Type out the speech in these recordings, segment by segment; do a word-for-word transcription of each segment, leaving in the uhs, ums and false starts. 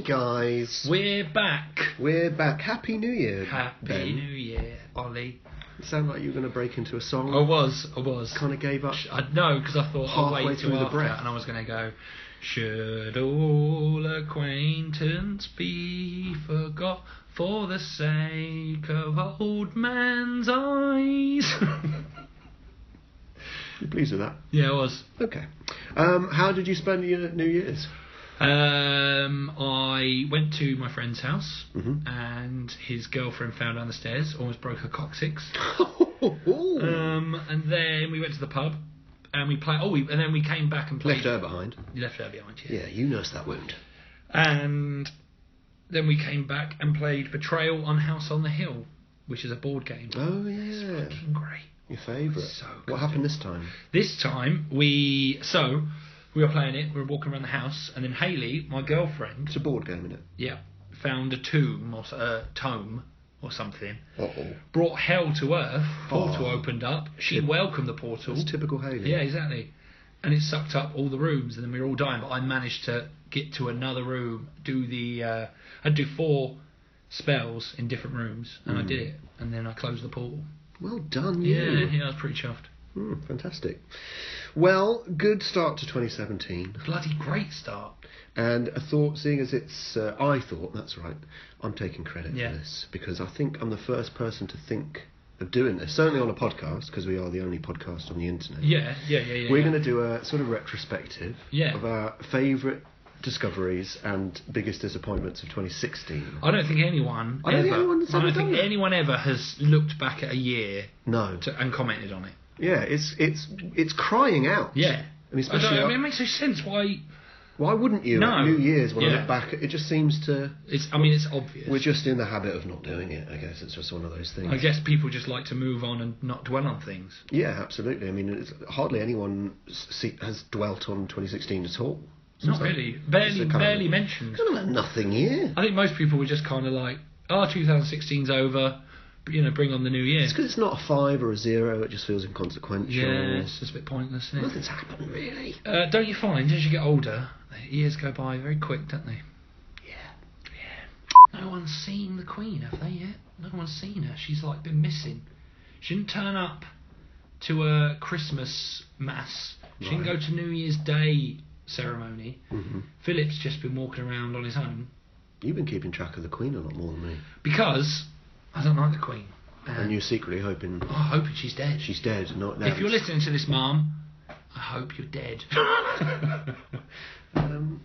guys. We're back. We're back. Happy New Year. Happy Ben. New Year, Ollie. It sounded like you were going to break into a song. I was, I was. Kind of gave up. I know, because I thought I'll halfway wait through till the after, breath. and I was going to go, should all acquaintance be forgot for the sake of old man's eyes? You pleased with that? Yeah, I was. Okay. Um, how did you spend your New Year's? Um, I went to my friend's house, Mhm. and his girlfriend fell down the stairs, almost broke her coccyx. Ooh. Um, and then we went to the pub, and we played. Oh, we, and then we came back and played. Left her behind. You left her behind, yeah. Yeah, you nursed that wound. And then we came back and played Betrayal on House on the Hill, which is a board game. Oh yeah. Fucking great. Your favourite. So good. What happened this time? This time we so we were playing it. We were walking around the house, and then Hayley, my girlfriend, It's a board game, isn't it? yeah, found a tomb or s- a tome or something. Uh oh. Brought hell to earth. Portal Oh. opened up. She Tip- welcomed the portal. It's typical Hayley. Yeah, exactly. And it sucked up all the rooms, and then we were all dying. But I managed to get to another room, do the. Uh, I'd do four spells in different rooms, and I Mm. did it. And then I closed the portal. Well done, you. Yeah, yeah, I was pretty chuffed. Mm, fantastic. Well, good start to twenty seventeen. Bloody great start. And I thought, seeing as it's, uh, I thought, that's right, I'm taking credit Yeah. for this, because I think I'm the first person to think of doing this, certainly on a podcast, because we are the only podcast on the internet. Yeah, yeah, yeah, yeah. We're yeah. going to do a sort of retrospective Yeah. of our favourite discoveries and biggest disappointments of twenty sixteen. I don't think anyone. I don't ever, think anyone's I ever don't think done that. anyone ever has looked back at a year No. to, and commented on it. Yeah, it's it's it's crying out. Yeah. And I, especially, don't, I mean, it makes no sense. Why? why wouldn't you No. at New Year's when I Yeah. look back? It just seems to... It's. I mean, it's obvious. We're just in the habit of not doing it, I guess. It's just one of those things. I guess people just like to move on and not dwell on things. Yeah, absolutely. I mean, it's, hardly anyone see, has dwelt on twenty sixteen at all. Not Since I- really. it's Barely, a kind of- barely mentioned. Kind of a nothing year. I think most people were just kind of like, oh, twenty sixteen's over, but, you know, bring on the new year. It's because it's not a five or a zero. It just feels inconsequential. Yeah, it's just a bit pointless, isn't it? Nothing's happened really. Uh, don't you find, as you get older, the years go by very quick, don't they? Yeah. Yeah. No one's seen the Queen, have they yet? No one's seen her. She's, like, been missing. She didn't turn up to a Christmas mass. She didn't go Right. to New Year's Day ceremony. hmm Philip's just been walking around on his own You've been keeping track of the Queen a lot more than me, because I don't like the Queen. and you're secretly hoping Oh, I'm hoping she's dead. she's dead. Not now. If you're listening to this, Mum, I hope you're dead. um,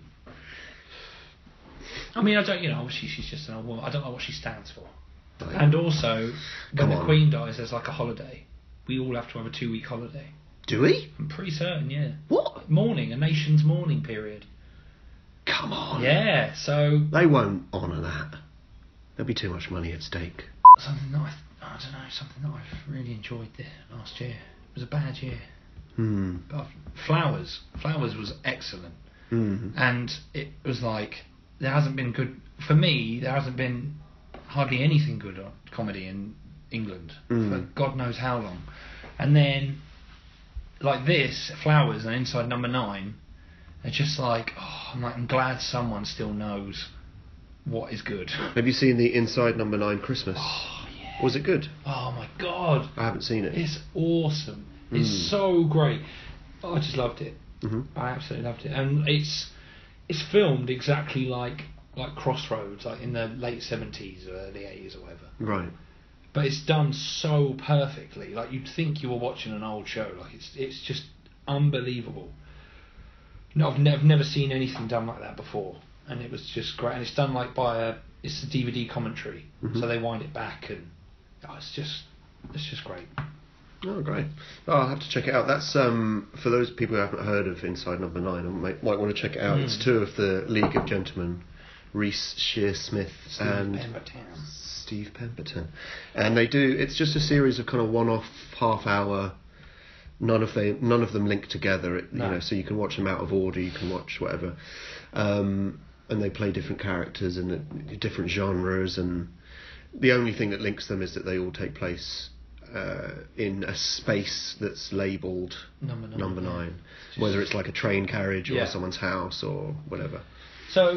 I mean, I don't, you know, obviously she's just an old woman. I don't know what she stands for. like, And also, when Come the on. Queen dies, there's like a holiday. We all have to have a two-week holiday. do we? I'm pretty certain, yeah. What? Mourning, a nation's mourning period. Come on. Yeah, so They won't honour that. There'll be too much money at stake. something that I, I don't know, something that I've really enjoyed there last year. It was a bad year. Hmm. But I've- Flowers, Flowers was excellent. Hmm. And it was like, there hasn't been good, for me, there hasn't been hardly anything good on comedy in England Mm. for God knows how long. And then, like this, Flowers and Inside Number Nine, they're just like, oh, I'm like, I'm glad someone still knows what is good. Have you seen the Inside Number Nine Christmas? Oh, yeah. Was it good? Oh my God. I haven't seen it. It's awesome. It's Mm. so great. I just loved it. hmm I absolutely loved it, and it's it's filmed exactly like like Crossroads, like in the late seventies or early eighties or whatever. Right. But it's done so perfectly. Like you'd think you were watching an old show. Like it's it's just unbelievable. No, I've, ne- I've never seen anything done like that before, and it was just great. And it's done like by a it's a D V D commentary, Mhm. so they wind it back, and oh, it's just it's just great. Oh, great. Oh, I'll have to check it out. That's, um, for those people who haven't heard of Inside Number Nine, I might, might want to check it out. Mm. It's two of the League of Gentlemen, Reese Shearsmith Steve and Pemberton. Steve Pemberton. And they do, it's just a series of kind of one-off, half-hour, none of they, none of them link together, it, No. you know, so you can watch them out of order, you can watch whatever. Um, and they play different characters and uh, different genres, and the only thing that links them is that they all take place uh, in a space that's labelled Number nine. number yeah. nine, Just- whether it's like a train carriage or Yeah. someone's house or whatever. So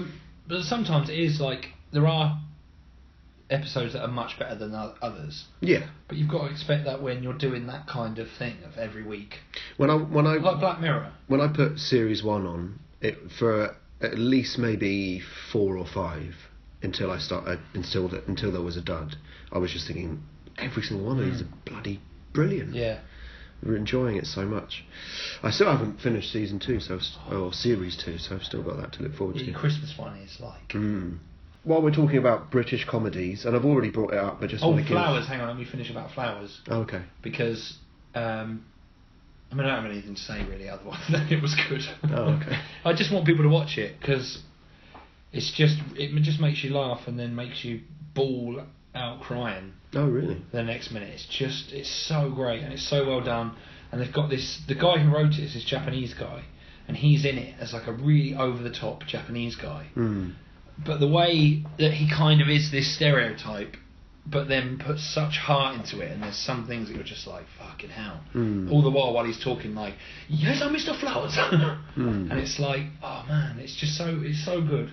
but sometimes it is like there are episodes that are much better than o- others. Yeah. But you've got to expect that when you're doing that kind of thing of every week. When I when I Like Black Mirror. when I put series one on it for at least maybe four or five until I start uh, until the, until there was a dud, I was just thinking every single one of these are bloody brilliant. Yeah. We're enjoying it so much. I still haven't finished season two, so I've st- or series two, so I've still got that to look forward The to. Christmas one is like. Mm. While we're talking about British comedies, and I've already brought it up, but just Oh, want to Flowers. give... Hang on, let me finish about Flowers. Oh, okay. Because, um, I mean, I don't have anything to say really otherwise than it was good. Oh, okay. I just want people to watch it because it's just it just makes you laugh and then makes you bawl out crying Oh, really? the next minute. It's just it's so great and it's so well done. And they've got this the guy who wrote it is this Japanese guy, and he's in it as like a really over the top Japanese guy. Mm. But the way that he kind of is this stereotype, but then puts such heart into it, and there's some things that you're just like, fucking hell. Mm. All the while while he's talking like, yes, I'm Mister Flowers. Mm. And it's like, oh man, it's just so, it's so good.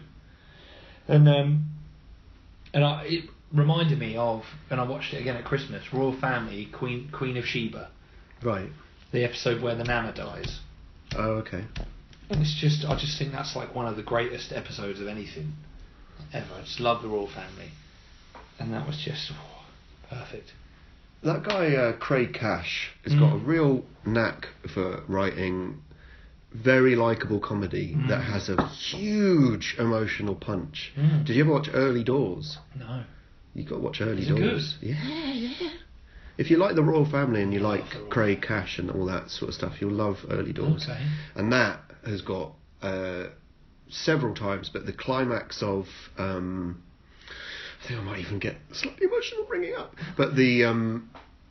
And um, and I, it reminded me of, and I watched it again at Christmas, Royal Family, Queen Queen of Sheba. Right. The episode where the Nana dies. Oh, okay. And it's just, I just think that's like one of the greatest episodes of anything ever. I just love the Royal Family. And that was just oh, perfect. That guy, uh, Craig Cash, has Mm. got a real knack for writing very likeable comedy Mm. that has a huge emotional punch. Mm. Did you ever watch Early Doors? No. You got to watch Early Is it Doors. good? Yeah, yeah. If you like the Royal Family and you I love like the Royal Craig Cash and all that sort of stuff, you'll love Early Doors. Okay. And that has got uh, several times, but the climax of um, I think I might even get slightly emotional bringing it up. But the um,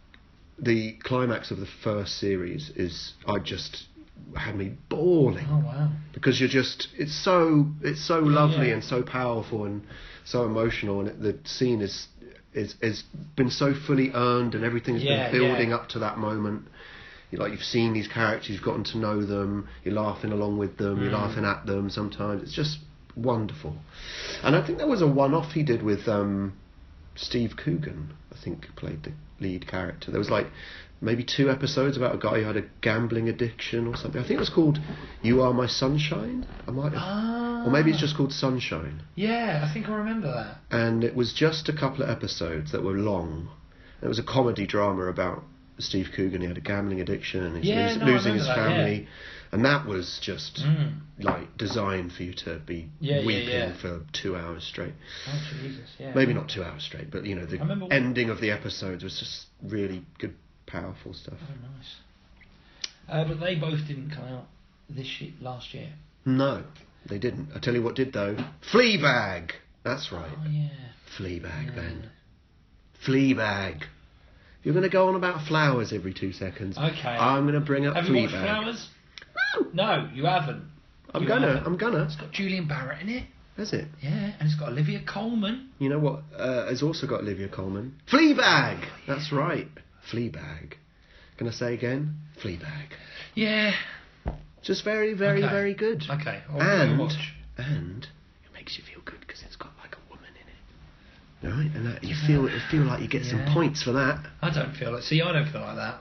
the climax of the first series is I just had me bawling. Oh wow. Because you're just it's so it's so lovely yeah. and so powerful and so emotional, and it, the scene is is has been so fully earned, and everything's Yeah, been building yeah. up to that moment. You like you've seen these characters, you've gotten to know them, you're laughing along with them, you're Mm. laughing at them. Sometimes it's just wonderful. And I think there was a one-off he did with um, Steve Coogan. I think played the lead character. There was like maybe two episodes about a guy who had a gambling addiction or something. I think it was called "You Are My Sunshine." I might have, Ah. or maybe it's just called Sunshine. Yeah, I think I remember that. And it was just a couple of episodes that were long. It was a comedy drama about Steve Coogan. He had a gambling addiction and he's Yeah, losing, no, I losing his remember that, family. yeah. And that was just Mm. like designed for you to be Yeah, yeah, weeping yeah. for two hours straight. Oh Jesus, yeah. Maybe not two hours straight, but you know the I remember- ending of the episodes was just really good, powerful stuff. Oh nice. Uh, but they both didn't come out this year, last year. No, they didn't. I tell you what did though. Fleabag. That's right. Oh yeah. Fleabag, Yeah. Ben. Fleabag. You're going to go on about Flowers every two seconds. Okay. I'm going to bring up Have you Fleabag. watched Flowers? No. No, you haven't. I'm You gonna. haven't. I'm gonna. It's got Julian Barrett in it. Is it? Yeah, and it's got Olivia Colman. You know what? Uh, has also got Olivia Colman. Fleabag. Oh, yeah. That's right. Fleabag. Can I say again? Fleabag. Yeah. Just very, very, Okay. very good. Okay. I'll give it a And watch. and it makes you feel good because it's got like a woman in it. Right? And that, you feel you feel like you get some Yeah. points for that. I don't feel like. See, I don't feel like that.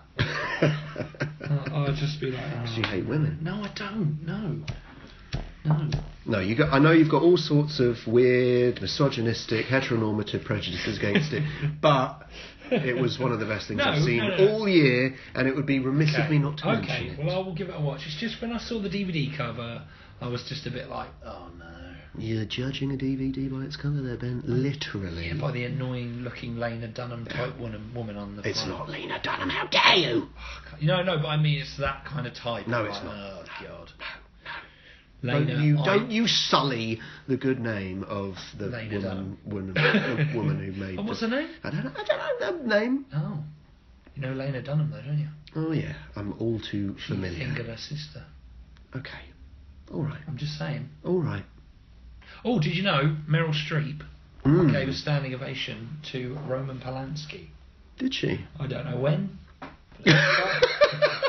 I- I'll just be like. Oh. Because you hate women. No, I don't. No. No. No, you got. I know you've got all sorts of weird, misogynistic, heteronormative prejudices against it, but it was one of the best things No, I've seen no, no, no. all year, and it would be remiss Okay. of me not to mention Okay. it. Well, I will give it a watch. It's just when I saw the D V D cover, I was just a bit like, oh no. You're judging a D V D by its cover, there, Ben. Literally. Yeah, by the annoying-looking Lena Dunham type woman, woman on the. It's front. not Lena Dunham. How dare you? You know, no, but I mean, it's that kind of type. No, Like, it's not. Oh God. No, Lena, don't you I- don't you sully the good name of the Lena woman Dunham. woman, the woman who made. And what's the, her name? I don't know. I don't know the name. Oh, you know Lena Dunham, though, don't you? Oh yeah, I'm all too She familiar. fingered her sister. Okay, all right, I'm just saying. all right. Oh, did you know Meryl Streep Mm. gave a standing ovation to Roman Polanski? Did she? I don't know when.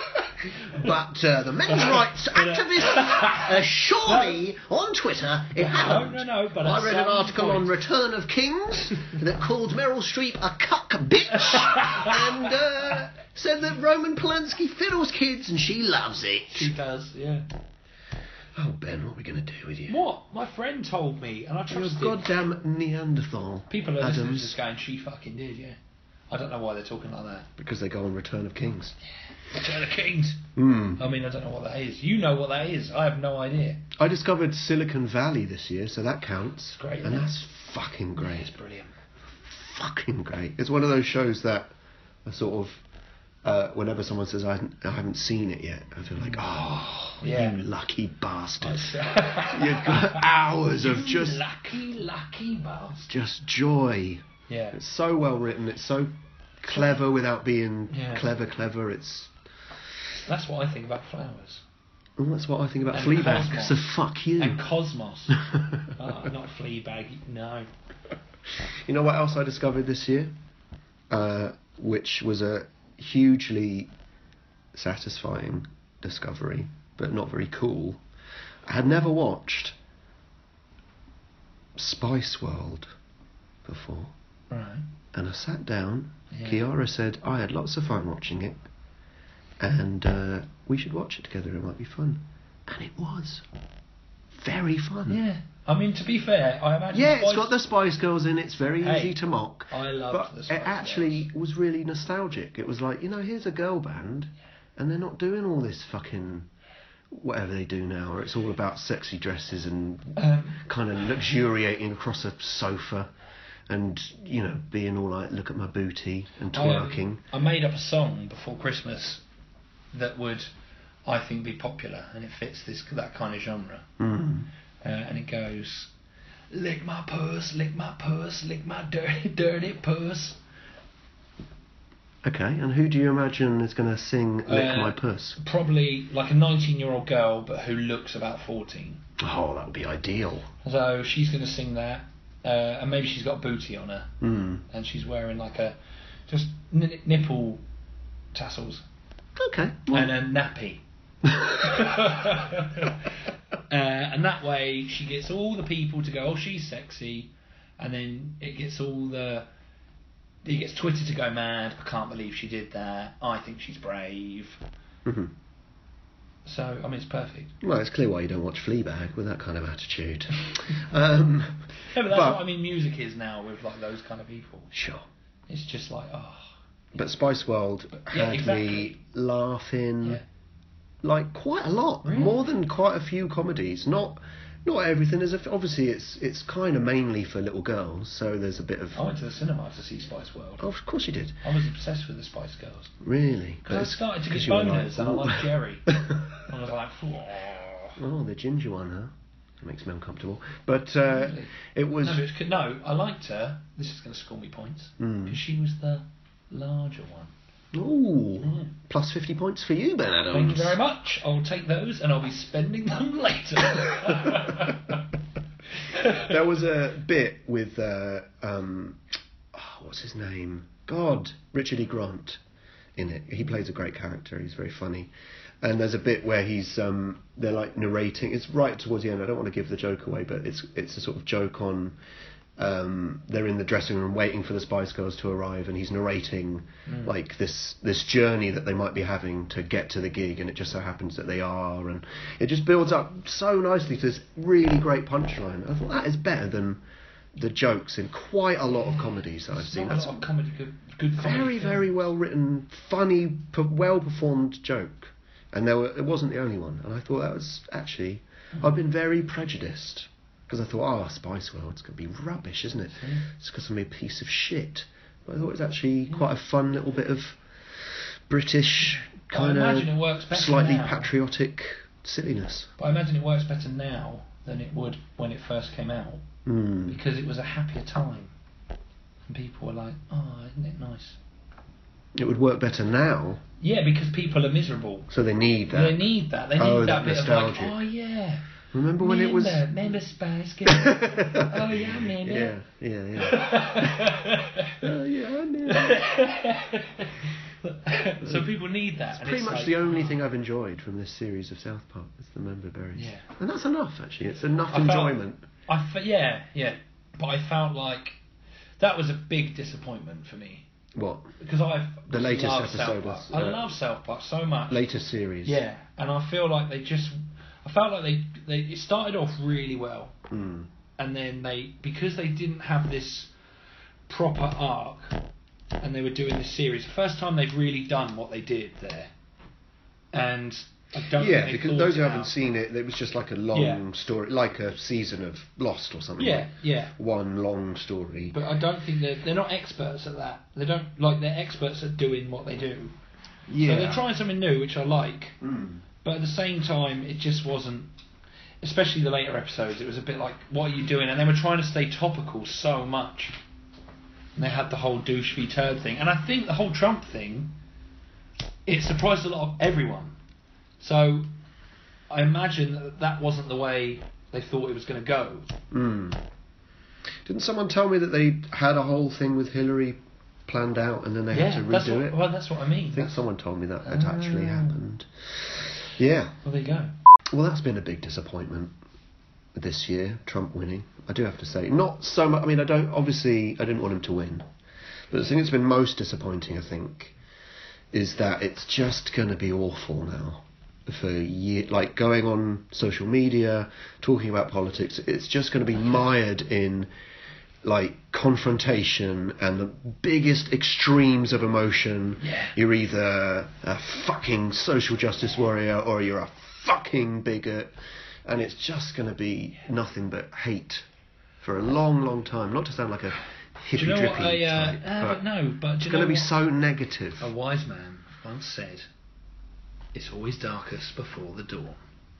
But uh, the men's rights activists assure me on Twitter it happened. No, no, no. But I at read an some article point- on Return of Kings that called Meryl Streep a cuck bitch and uh, said that Roman Polanski fiddles kids and she loves it. She does, yeah. Oh, Ben, what are we going to do with you? What? My friend told me, and I You're a trusted. goddamn Neanderthal. People are listening to Adams. this going, she fucking did, yeah. I don't know why they're talking like that. Because they go on Return of Kings. Return of Kings. Mm. I mean, I don't know what that is. You know what that is. I have no idea. I discovered Silicon Valley this year, so that counts. It's great, And isn't it? that's fucking great. It's brilliant. Fucking great. It's one of those shows that I sort of, uh, whenever someone says I haven't, I haven't seen it yet, I feel like, oh, Yeah. you lucky bastard. You've You've got hours of just lucky, lucky bastard. just joy. Yeah. It's so well written. It's so clever without being Yeah. clever. Clever. It's. That's what I think about Flowers. Well, that's what I think about And Fleabag. Cosmos. So fuck you. And Cosmos. Oh, not Fleabag, no. You know what else I discovered this year? Uh, which was a hugely satisfying discovery, but not very cool. I had never watched Spice World before. Right. And I sat down. Yeah. Kiara said I had lots of fun watching it, and uh, we should watch it together. It might be fun, and it was very fun. Yeah. I mean, to be fair, I imagine. Yeah, it's Spice- got the Spice Girls in. It's very Hey, easy to mock. I loved but the Spice it actually was really nostalgic. It was like, you know, here's a girl band, and they're not doing all this fucking whatever they do now, where it's all about sexy dresses and Um, kind of luxuriating across a sofa, and you know, being all like, look at my booty and I, um, twerking. I made up a song before Christmas that would, I think, be popular, and it fits this that kind of genre. Mm. Uh, and it goes, lick my purse, lick my purse, lick my dirty, dirty purse. Okay, and who do you imagine is going to sing "Lick Uh, My Puss"? Probably like a nineteen-year-old girl, but who looks about fourteen. Oh, that would be ideal. So she's going to sing that, uh, and maybe she's got booty on her, Mm. and she's wearing like a just n- nipple tassels Okay. well- and a nappy. uh, and that way she gets all the people to go, oh, she's sexy, and then it gets all the it gets Twitter to go mad. I can't believe she did that. I think she's brave. Mhm. So I mean, it's perfect. Well, it's clear why you don't watch Fleabag with that kind of attitude. um, Yeah, but that's But- what I mean. Music is now with like those kind of people. Sure. It's just like oh But Spice World Yeah, had exactly. me laughing yeah. like quite a lot, Really? more than quite a few comedies. Not not everything is a, obviously it's it's kind of mainly for little girls, so there's a bit of. I went to the cinema to see Spice World. Oh, of course you did. I was obsessed with the Spice Girls. Really? Because I It's started to 'cause get you were boners and I ooh. like Jerry. I was like, oh. Oh, the ginger one, huh? That makes me uncomfortable. But uh, Really? it was. No, but it's, no, I liked her. This is going to score me points. Mm. Because she was the larger one. Ooh, Yeah. plus fifty points for you, Ben Adams. Thank you very much. I'll take those and I'll be spending them later. There was a bit with uh, um, oh, what's his name? God, Richard E. Grant in it. He plays a great character. He's very funny. And there's a bit where he's um, they're like narrating. It's right towards the end. I don't want to give the joke away, but it's it's a sort of joke on. Um, they're in the dressing room waiting for the Spice Girls to arrive, and he's narrating Mm. like this this journey that they might be having to get to the gig, and it just so happens that they are, and it just builds up so nicely to this really great punchline. I thought that is better than the jokes in quite a lot of comedies that I've It's seen. not a That's lot of comedy, good, good comedy. very film. very well written, funny, per- well performed joke, and there were, it wasn't the only one. And I thought that was actually I've been very prejudiced. Because I thought, oh, Spice World's going to be rubbish, isn't it? Mm. It's going to be a piece of shit. But I thought it was actually quite a fun little bit of British I kind imagine it of works better slightly now. patriotic silliness. But I imagine it works better now than it would when it first came out. Mm. Because it was a happier time. And people were like, oh, isn't it nice? It would work better now, Yeah, because people are miserable. so they need that. They need that. They need Oh, that, that bit nostalgia. of like, oh yeah. Remember when remember, it was? Remember Spice Girls? Oh yeah, remember. Yeah, yeah, yeah. Oh yeah, I know. So people need that. It's and pretty it's much like, the only oh. thing I've enjoyed from this series of South Park is the member berries. Yeah. And that's enough, actually. It's enough I felt- enjoyment. I fe- yeah, yeah. But I felt like that was a big disappointment for me. What? Because I The latest love episode South Park. is, I uh, love South Park so much. Latest series. Yeah, and I feel like they just. I felt like they, they it started off really well, Mm. and then they because they didn't have this proper arc, and they were doing this series. The first time they've really done what they did there, and I don't. Yeah, think they because thought those it who haven't out. seen it, it was just like a long Yeah. story, like a season of Lost or something. Yeah, like yeah. One long story. But I don't think they're they're not experts at that. They don't like they're experts at doing what they do. yeah. So they're trying something new, which I like. Mm. But at the same time, it just wasn't. Especially the later episodes, it was a bit like, "What are you doing?" And they were trying to stay topical so much. And they had the whole douche v turd thing, and I think the whole Trump thing, it surprised a lot of everyone. So I imagine that that wasn't the way they thought it was going to go. Mm. Didn't someone tell me that they had a whole thing with Hillary planned out and then they yeah, had to that's redo what, it? well, that's what I mean. I think someone told me that had actually Ah. happened. Yeah. Well, there you go. Well, that's been a big disappointment this year, Trump winning. I do have to say. Not so much, I mean, I don't, obviously, I didn't want him to win. But the thing that's been most disappointing, I think, is that it's just going to be awful now. For year, like going on social media, talking about politics, it's just going to be mired in like confrontation and the biggest extremes of emotion. Yeah. You're either a fucking social justice warrior or you're a fucking bigot, and it's just going to be nothing but hate for a long, long time. Not to sound like a Do hippy you know what drippy I? Uh, type, uh, but but no, but do it's you going know to be what? so negative. A wise man once said, "It's always darkest before the dawn."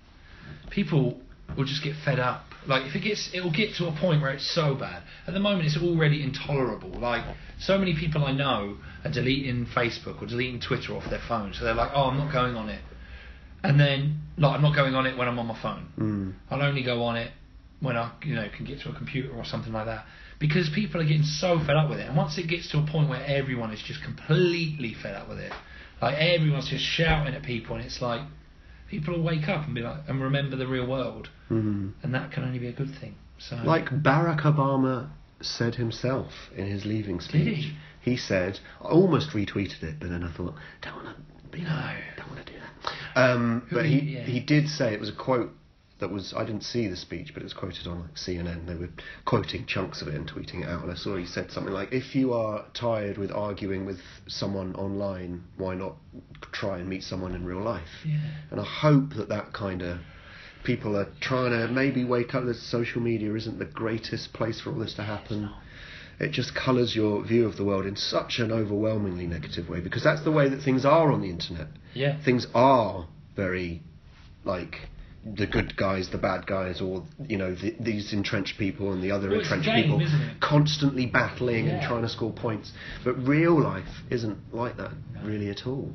People will just get fed up. Like if it gets, it will get to a point where it's so bad. At the moment, it's already intolerable. Like so many people I know are deleting Facebook or deleting Twitter off their phone, so they're like, "Oh, I'm not going on it." And then, like, I'm not going on it when I'm on my phone. Mm. I'll only go on it when I, you know, can get to a computer or something like that. Because people are getting so fed up with it. And once it gets to a point where everyone is just completely fed up with it, like everyone's just shouting at people, and it's like people will wake up and be like, and remember the real world, Mm. and that can only be a good thing. So, Like Barack Obama said himself in his leaving speech. Did he? He said, I almost retweeted it, but then I thought, don't want to, you know, No. don't want to do that. Um, Who but he- he yeah. he did say, it was a quote that was, I didn't see the speech, but it was quoted on like C N N. They were quoting chunks of it and tweeting it out, and I saw he said something like, if you are tired with arguing with someone online, why not try and meet someone in real life? yeah. And I hope that that kind of people are trying to maybe wake up that social media isn't the greatest place for all this to happen. It just colours your view of the world in such an overwhelmingly negative way, because that's the way that things are on the internet. Yeah. Things are very like the good guys, the bad guys, or you know the, these entrenched people and the other Well, it's a entrenched game, people isn't it? constantly battling and Yeah. trying to score points. But real life isn't like that really at all.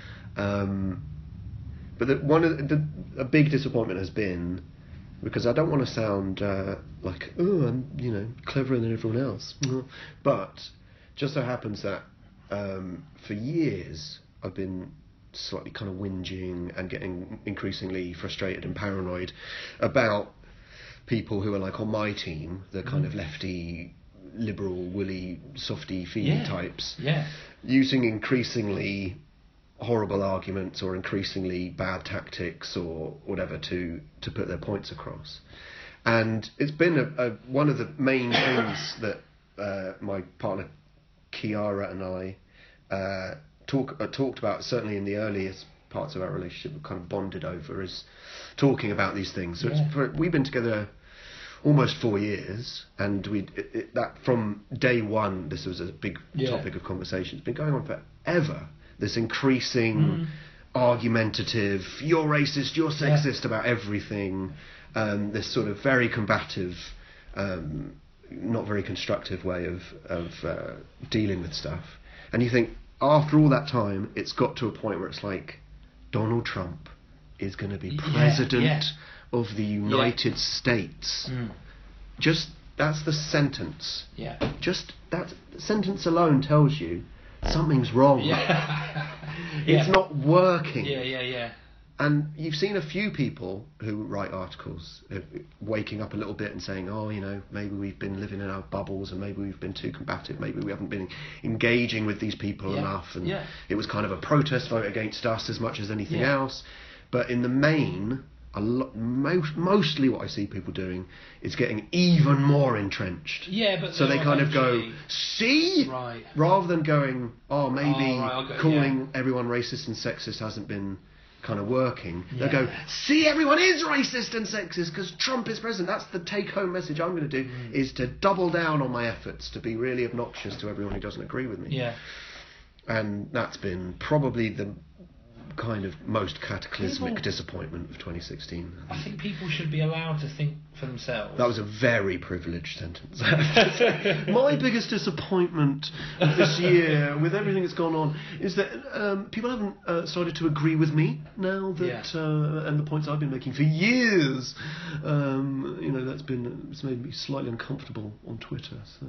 Um, but the, one of the, a big disappointment has been, because I don't want to sound uh, like, oh, I'm you know cleverer than everyone else, but just so happens that um, for years I've been slightly kind of whinging and getting increasingly frustrated and paranoid about people who are like on my team, the kind of lefty, liberal, woolly, softy, feely Yeah. types, Yeah. using increasingly horrible arguments or increasingly bad tactics or whatever to to put their points across. And it's been a, a, one of the main things that uh, my partner Kiara and I uh, talk uh, talked about, certainly in the earliest parts of our relationship, we kind of bonded over, is talking about these things. So Yeah. it's, for, we've been together almost four years, and we it, it, that from day one this was a big Yeah. topic of conversation. It's been going on forever. This increasing Mm. argumentative, you're racist, you're Yeah. sexist about everything. Um, this sort of very combative, um, not very constructive way of of uh, dealing with stuff. And you think after all that time, it's got to a point where it's like Donald Trump is going to be Yeah, president yeah. of the United States. Mm. Just that's the sentence. Yeah. Just that sentence alone tells you something's wrong. Yeah. It's Yeah. not working. Yeah, yeah, yeah. And you've seen a few people who write articles uh, waking up a little bit and saying, oh, you know, maybe we've been living in our bubbles and maybe we've been too combative, maybe we haven't been engaging with these people Yeah. enough, and Yeah. it was kind of a protest vote against us as much as anything Yeah. else. But in the main, a lo- most, mostly what I see people doing is getting even more entrenched. Yeah, but So they they'll kind of go, eventually- see? Right. Rather than going, oh, maybe Oh, right, I'll go- calling everyone racist and sexist hasn't been kind of working. They'll Yeah. go, see, everyone is racist and sexist because Trump is president. That's the take-home message I'm going to do, Mm. is to double down on my efforts to be really obnoxious to everyone who doesn't agree with me. Yeah. And that's been probably the kind of most cataclysmic People- disappointment of twenty sixteen. I think people should be allowed to think for themselves. That was a very privileged sentence. My biggest disappointment this year, with everything that's gone on, is that um, people haven't uh, started to agree with me now that, Yeah. uh, and the points I've been making for years. Um, you know, that's been it's made me slightly uncomfortable on Twitter. So,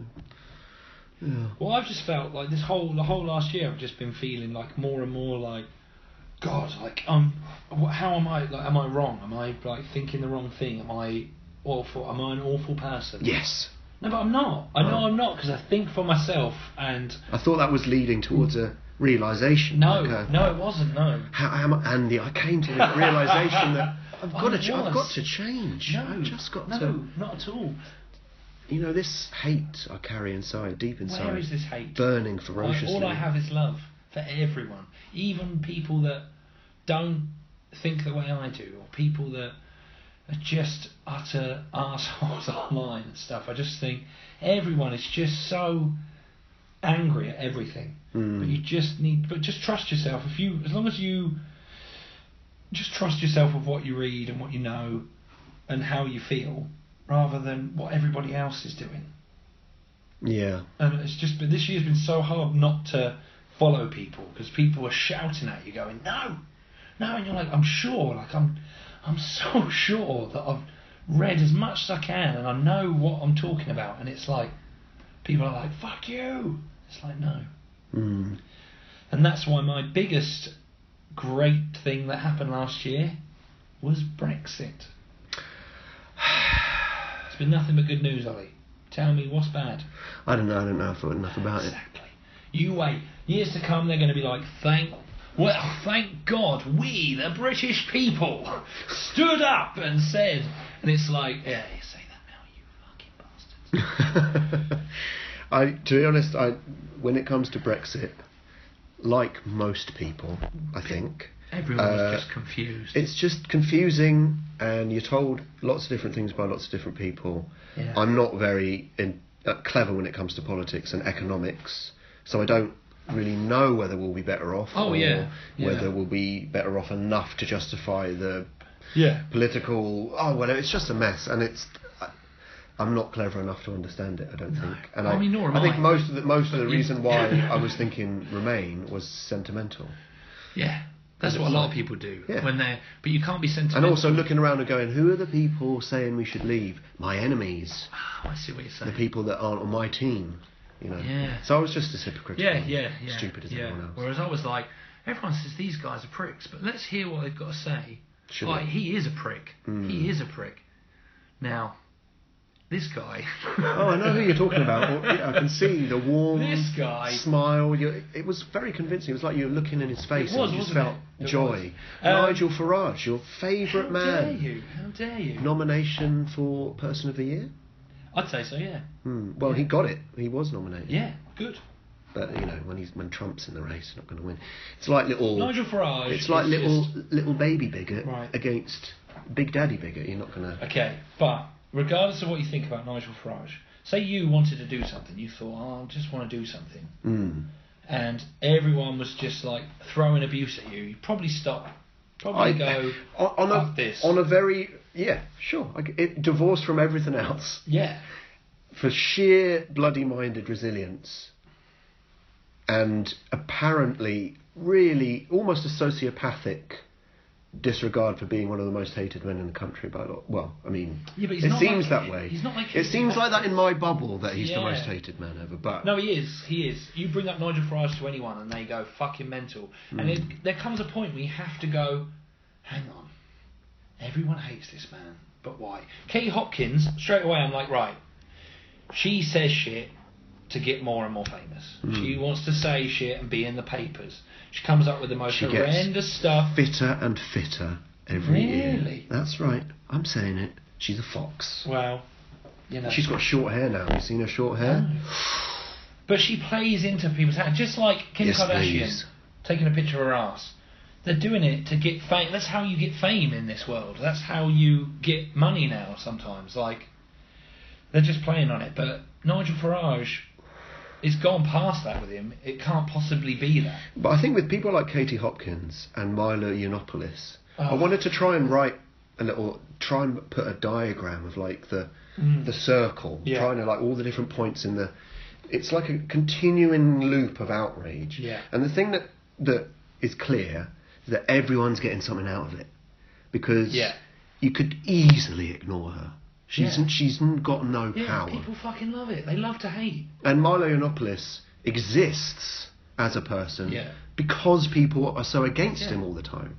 yeah. Well, I've just felt like this whole the whole last year, I've just been feeling like more and more like, God, like um, wh- how am I? Like, am I wrong? Am I like thinking the wrong thing? Am I awful? Am I an awful person? Yes. No, but I'm not. I know Oh. I'm not because I think for myself. And I thought that was leading towards a realisation. no, like a, no, it wasn't. No. How am I, Andy? I came to the realisation that I've got I to. Ch- I've was. got to change. No, I've just got no, to. not at all. You know, this hate I carry inside, deep inside, Where is this hate? burning I, ferociously. all I have is love for everyone, even people that don't think the way I do, or people that are just utter assholes online and stuff. I just think everyone is just so angry at everything. Mm. But you just need, but just trust yourself. If you, as long as you just trust yourself with what you read and what you know and how you feel, rather than what everybody else is doing. Yeah. And it's just, but this year's been so hard not to follow people because people are shouting at you, going, "No, no," and you're like, "I'm sure, like I'm, I'm so sure that I've read as much as I can and I know what I'm talking about." And it's like, people are like, "Fuck you." It's like, no. Mm. And that's why my biggest great thing that happened last year was Brexit. It's been nothing but good news, Ollie. Tell me what's bad. I don't know. I don't know. I thought enough about it. Exactly. You wait. Years to come, they're going to be like, thank, well, thank God we, the British people, stood up and said, and it's like, yeah, you say that now, you fucking bastards. I, to be honest, I, when it comes to Brexit, like most people, I think, Everyone was Uh, just confused. it's just confusing, and you're told lots of different things by lots of different people. Yeah. I'm not very in, uh, clever when it comes to politics and economics, so I don't really know whether we'll be better off, Oh, or yeah. Yeah. whether we'll be better off enough to justify the Yeah. political. Oh well, it's just a mess, and it's. I- I'm not clever enough to understand it. I don't think. And I mean, nor am I think I. most of the most of the But you- reason why I was thinking Remain was sentimental. Yeah. That's And what a it's lot like- of people do. Yeah. When they're, but you can't be sentimental. And also looking around and going, who are the people saying we should leave? My enemies, Oh, I see what you're the saying. people that aren't on my team. You know. Yeah. So I was just as hypocritical, Yeah, and yeah, yeah. stupid as yeah. everyone else. Whereas I was like, everyone says these guys are pricks, but let's hear what they've got to say. Should like, we? he is a prick. Mm. He is a prick. Now, this guy. Oh, I know who you're talking about. Well, yeah, I can see the warm This guy. smile. You, it was very convincing. It was like you were looking in his face It was, and you just wasn't felt it? It joy. was. Um, Nigel Farage, your favourite How man. dare you? How dare you? Nomination for Person of the Year? I'd say so, yeah. Hmm. Well, he got it. He was nominated. Yeah, good. But you know, when he's when Trump's in the race, he's not going to win. It's like little. Nigel Farage. It's like is little just- little baby bigot Right. against Big Daddy bigot. You're not going to. Okay, but regardless of what you think about Nigel Farage, say you wanted to do something, you thought, oh, I just want to do something, Mm. and everyone was just like throwing abuse at you, you'd probably stop. Probably go, on, on fuck a this. on a very yeah sure I g it divorced from everything else Yeah. for sheer bloody minded resilience and apparently really almost a sociopathic disregard for being one of the most hated men in the country by a lot. Well, I mean, Yeah, but he's it not seems like- that way. he's not like it Katie seems like that in Hopkins. my bubble that he's the Yeah. most hated man ever. But No, he is. He is. You bring up Nigel Farage to anyone, and they go fucking mental. Mm. And it, there comes a point where you have to go, hang on, everyone hates this man, but why? Katie Hopkins, straight away, I'm like, right. She says shit to get more and more famous. Mm. She wants to say shit and be in the papers. She comes up with the most She gets horrendous stuff. fitter and fitter every year. Really? That's right. I'm saying it. She's a fox. Well, you know. She's got short hair now. Have you seen her short hair? But she plays into people's hands, just like Kim Yes, Kardashian please. taking a picture of her ass. They're doing it to get fame. That's how you get fame in this world. That's how you get money now. Sometimes, like they're just playing on it. But Nigel Farage, it's gone past that with him. It can't possibly be that. But I think with people like Katie Hopkins and Milo Yiannopoulos, I Oh. wanted to try and write a little, try and put a diagram of like the Mm. the circle, Yeah. trying to like all the different points in the. It's like a continuing loop of outrage. Yeah. And the thing that that is clear is that everyone's getting something out of it, because Yeah. you could easily ignore her. She's Yeah. she's got no Yeah, power. people fucking love it. They love to hate. And Milo Yiannopoulos exists as a person Yeah. because people are so against Yeah. him all the time.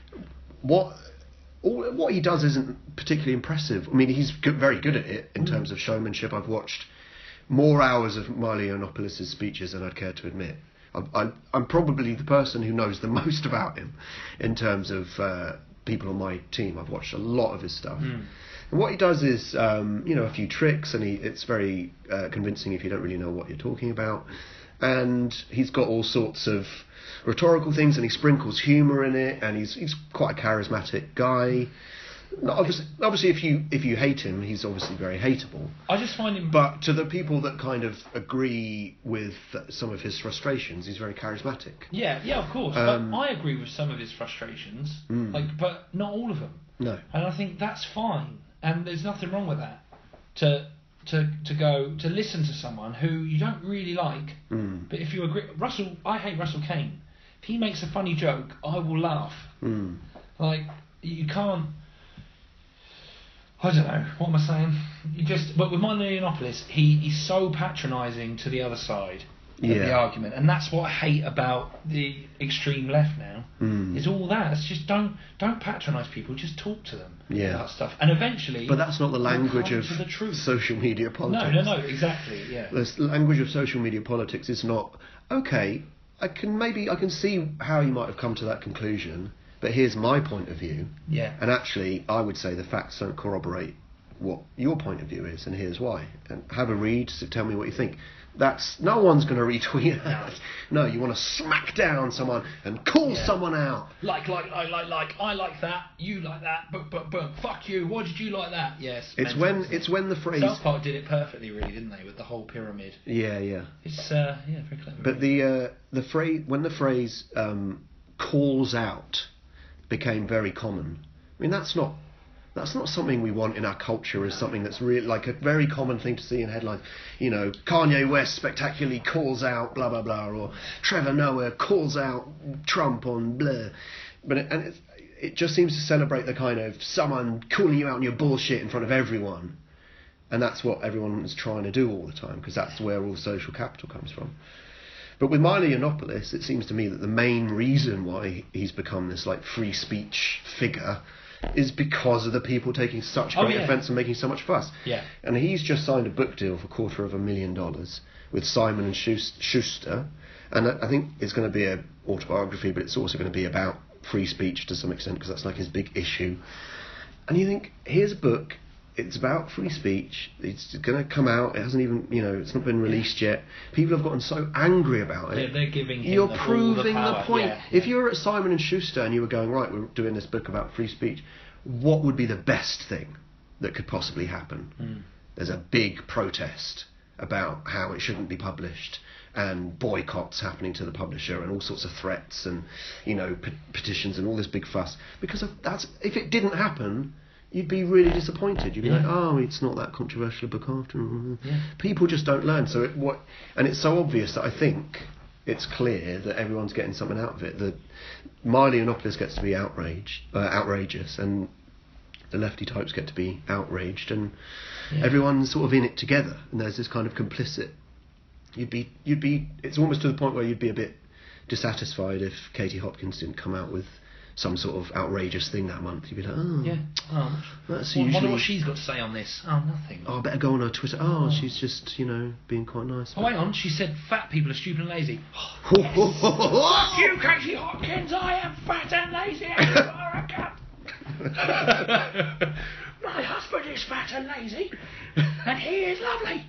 What all, what he does isn't particularly impressive. I mean, he's good, very good at it in Mm. terms of showmanship. I've watched more hours of Milo Yiannopoulos' speeches than I'd care to admit. I'm, I'm, I'm probably the person who knows the most about him in terms of uh, people on my team. I've watched a lot of his stuff. Mm. And what he does is, um, you know, a few tricks, and he, it's very uh, convincing if you don't really know what you're talking about. And he's got all sorts of rhetorical things, and he sprinkles humour in it, and he's he's quite a charismatic guy. Now, obviously, obviously, if you if you hate him, he's obviously very hateable. I just find him. But to the people that kind of agree with some of his frustrations, he's very charismatic. Yeah, yeah, of course. Um, but I agree with some of his frustrations, Mm. like, but not all of them. No. And I think that's fine, and there's nothing wrong with that. To to to go to listen to someone who you don't really like, Mm. but if you agree, Russell, I hate Russell Kane. If he makes a funny joke, I will laugh. Mm. Like you can't. I don't know. What am I saying? You just. But with Milo Yiannopoulos, he he's so patronising to the other side of the Yeah. argument, and that's what I hate about the extreme left now. Mm. Is all that. It's just don't don't patronise people. Just talk to them Yeah. about stuff, and eventually. But that's not the you'll language come of to the truth. social media politics. No, no, no. Exactly. Yeah. The s- language of social media politics is not okay. I can maybe I can see how you might have come to that conclusion, but here's my point of view. Yeah. And actually, I would say the facts don't corroborate what your point of view is, and here's why. And have a read, so tell me what you think. That's no one's going to retweet that. No, you want to smack down someone and call Yeah. someone out. Like, like, like, like, like. I like that. You like that. But, but, but. Fuck you. Why did you like that? Yes. It's mental, when isn't it? it's when the phrase. South Park did it perfectly, really, didn't they, with the whole pyramid? Yeah, yeah. It's uh, yeah, very clever. But the uh, the phrase when the phrase um, calls out became very common. I mean, that's not that's not something we want in our culture as something that's really like a very common thing to see in headlines. You know, Kanye West spectacularly calls out blah blah blah, or Trevor Noah calls out Trump on blah. But it, and it's, it just seems to celebrate the kind of someone calling you out on your bullshit in front of everyone. And that's what everyone is trying to do all the time, because that's where all social capital comes from. But with Milo Yiannopoulos, it seems to me that the main reason why he's become this like free speech figure is because of the people taking such Oh, great yeah. offence and making so much fuss. Yeah. And he's just signed a book deal for a quarter of a million dollars with Simon and Schus- Schuster, and I I think it's going to be an autobiography, but it's also going to be about free speech to some extent, because that's like his big issue. And you think, here's a book. It's about free speech. It's going to come out. It hasn't even, you know, it's not been released yet. People have gotten so angry about it. Yeah, they're giving him You're the, all proving the, the, power. point. Yeah, If yeah. you were at Simon and Schuster and you were going, right, we're doing this book about free speech, what would be the best thing that could possibly happen? Mm. There's a big protest about how it shouldn't be published, and boycotts happening to the publisher, and all sorts of threats, and you know, pe- petitions, and all this big fuss. Because of that's if it didn't happen, you'd be really disappointed. You'd be Yeah. like, oh, it's not that controversial a book after all. Yeah. People just don't learn. So it, what, and it's so obvious that I think it's clear that everyone's getting something out of it. The Milo Yiannopoulos gets to be outraged, uh, outrageous, and the lefty types get to be outraged, and yeah. everyone's sort of in it together. And there's this kind of complicit. You'd be, you'd be. It's almost to the point where you'd be a bit dissatisfied if Katie Hopkins didn't come out with some sort of outrageous thing that month. You'd be like, oh, yeah, oh, that's well, usually. Wonder what she's got to say on this. Oh, nothing. Oh, I better go on her Twitter. Oh, oh. she's just, you know, being quite nice. Oh, hang on. She said fat people are stupid and lazy. Oh, yes. Fuck you, Katie Hopkins. I am fat and lazy. And you are a cunt. My husband is fat and lazy, and he is lovely.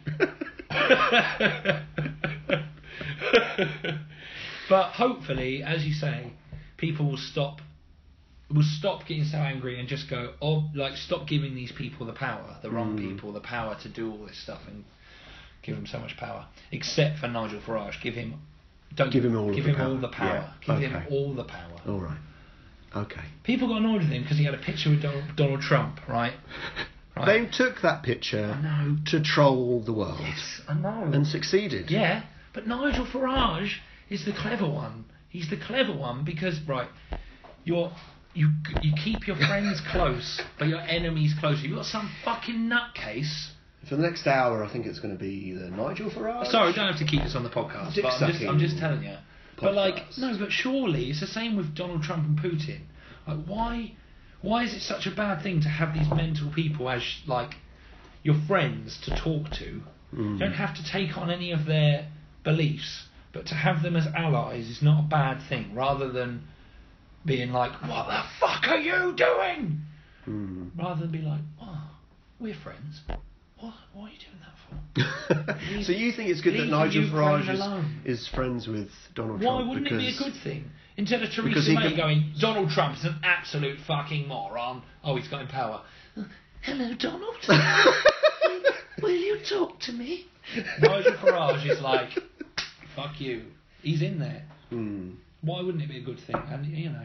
But hopefully, as you say, people will stop will stop getting so angry and just go, oh, like stop giving these people the power, the wrong mm. people, the power to do all this stuff, and give them so much power. Except for Nigel Farage, give him don't give him all give the him power. all the power. Yeah. Give okay. him all the power. All right. Okay. People got annoyed with him because he had a picture with Donald, Donald Trump, right? right? They took that picture I know. to troll the world. Yes, I know. And succeeded. Yeah, but Nigel Farage is the clever one. He's the clever one because, right, you're, you you keep your friends close, but your enemies closer. You've got some fucking nutcase. For the next hour, I think it's going to be the Nigel Farage. Sorry, we don't have to keep this on the podcast, Dick but I'm just, I'm just telling you. Podcast. But like, no, but surely it's the same with Donald Trump and Putin. Like, why, why is it such a bad thing to have these mental people as like your friends to talk to? Mm. You don't have to take on any of their beliefs, but to have them as allies is not a bad thing. Rather than being like, "What the fuck are you doing?" Mm. Rather than be like, "Oh, we're friends. What? What are you doing that for?" leave, so you think it's good that Nigel Farage is, is friends with Donald Why Trump? Why wouldn't because it be a good thing? Instead of Theresa May can... going, Donald Trump is an absolute fucking moron. Oh, he's got in power. Uh, Hello, Donald. will, will you talk to me? Nigel Farage is like, fuck you. He's in there. Mm. Why wouldn't it be a good thing? And you know.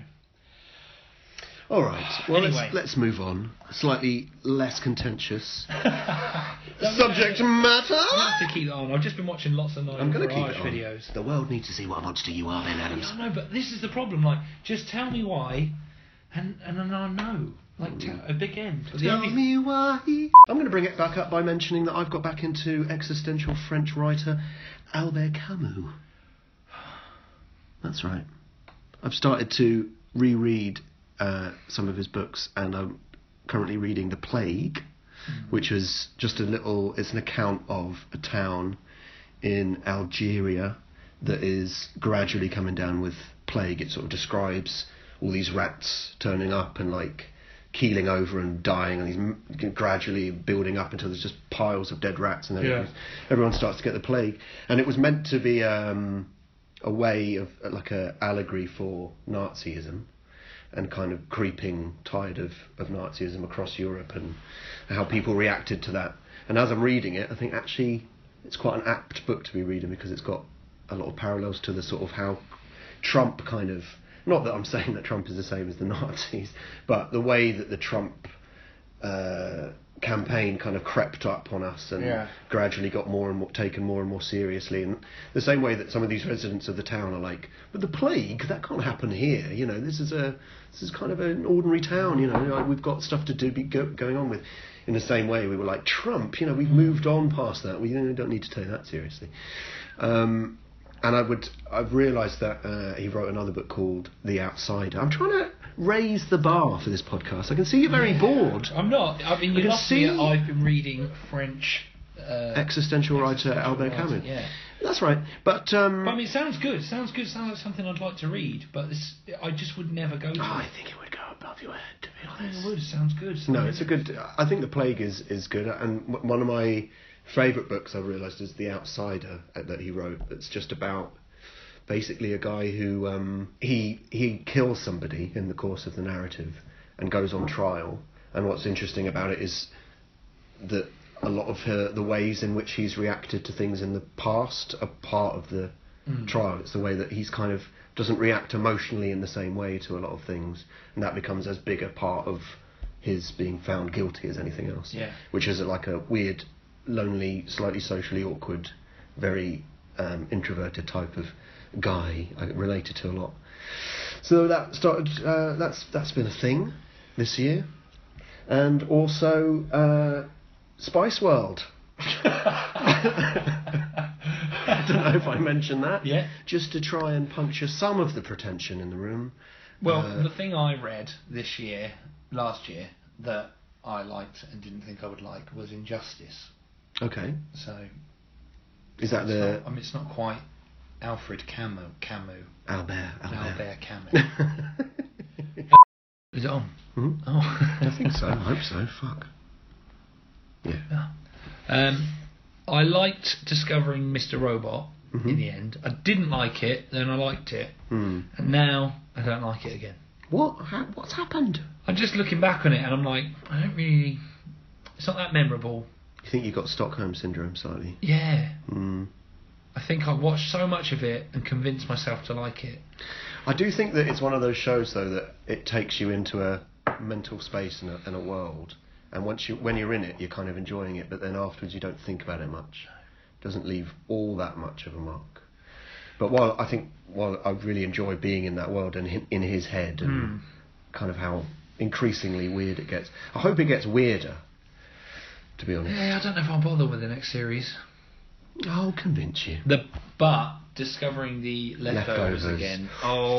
All right. Well, anyway. let's, let's move on. Slightly less contentious subject matter. I have to keep it on. I've just been watching lots of Nigel I'm going to keep Farage it on. videos. The world needs to see what a monster you are, Ben Adams. Yeah, I know, but this is the problem. Like, just tell me why, and and then I know. Like, t- a big end. But Tell only... me why. I'm going to bring it back up by mentioning that I've got back into existential French writer Albert Camus. That's right. I've started to reread uh, some of his books, and I'm currently reading The Plague, mm. which is just a little... It's an account of a town in Algeria that is gradually coming down with plague. It sort of describes all these rats turning up and, like, keeling over and dying, and these gradually building up until there's just piles of dead rats, and then yeah. everyone starts to get the plague. And it was meant to be um, a way of like a allegory for Nazism and kind of creeping tide of, of Nazism across Europe and how people reacted to that. And as I'm reading it, I think actually it's quite an apt book to be reading because it's got a lot of parallels to the sort of how Trump kind of... Not that I'm saying that Trump is the same as the Nazis, but the way that the Trump uh, campaign kind of crept up on us and yeah. gradually got more and more taken more and more seriously. And the same way that some of these residents of the town are like, but the plague, that can't happen here. You know, this is a this is kind of an ordinary town. You know, like, we've got stuff to do be go, going on with. In the same way, we were like, Trump, you know, we've moved on past that. We don't need to take that seriously. Um, And I would, I've realised that uh, he wrote another book called The Outsider. I'm trying to raise the bar for this podcast. I can see you're very yeah. bored. I'm not. I mean, you I must see see I've been reading French... Uh, existential writer existential Albert writer, Camus. Yeah. That's right. But, um, but I mean, it sounds good. It sounds good. It sounds like something I'd like to read. But this, I just would never go to oh, it. I think it would go above your head, to be honest. It would. It sounds good. Sounds No, it's a good... I think The Plague is, is good. And w- one of my favourite books, I've realised, is The Outsider uh, that he wrote. It's just about... basically a guy who um, he he kills somebody in the course of the narrative and goes on trial. And what's interesting about it is that a lot of her, the ways in which he's reacted to things in the past are part of the mm. trial. It's the way that he's kind of doesn't react emotionally in the same way to a lot of things, and that becomes as big a part of his being found guilty as anything else. Yeah. Which is like a weird, lonely, slightly socially awkward, very um, introverted type of guy I related to a lot. So that started. Uh, that's that's been a thing this year, and also uh, Spice World. I don't know if I mentioned that. Yeah. Just to try and puncture some of the pretension in the room. Well, Uh, the thing I read this year, last year, that I liked and didn't think I would like was Injustice. Okay. So. Is that It's the not, I mean, it's not quite Alfred Camus. Camus. Albert? Albert. Albert Camus. Is it on? Hmm? Oh. I think so. I hope so. Fuck. Yeah. Yeah. Um, I liked discovering Mister Robot Mhm. in the end. I didn't like it, then I liked it, Hmm. and now I don't like it again. What? Ha- what's happened? I'm just looking back on it, and I'm like, I don't really. It's not that memorable. You think you got Stockholm syndrome slightly? Yeah. Hmm. I think I watched so much of it and convinced myself to like it. I do think that it's one of those shows though that it takes you into a mental space and a, and a world, and once you when you're in it, you're kind of enjoying it, but then afterwards you don't think about it much. It doesn't leave all that much of a mark. But while I think while I really enjoy being in that world and in, in his head and Mm. kind of how increasingly weird it gets. I hope it gets weirder. To be honest, Yeah, I don't know if I'll bother with the next series. I'll convince you. The but discovering the leftovers, Leftovers. again.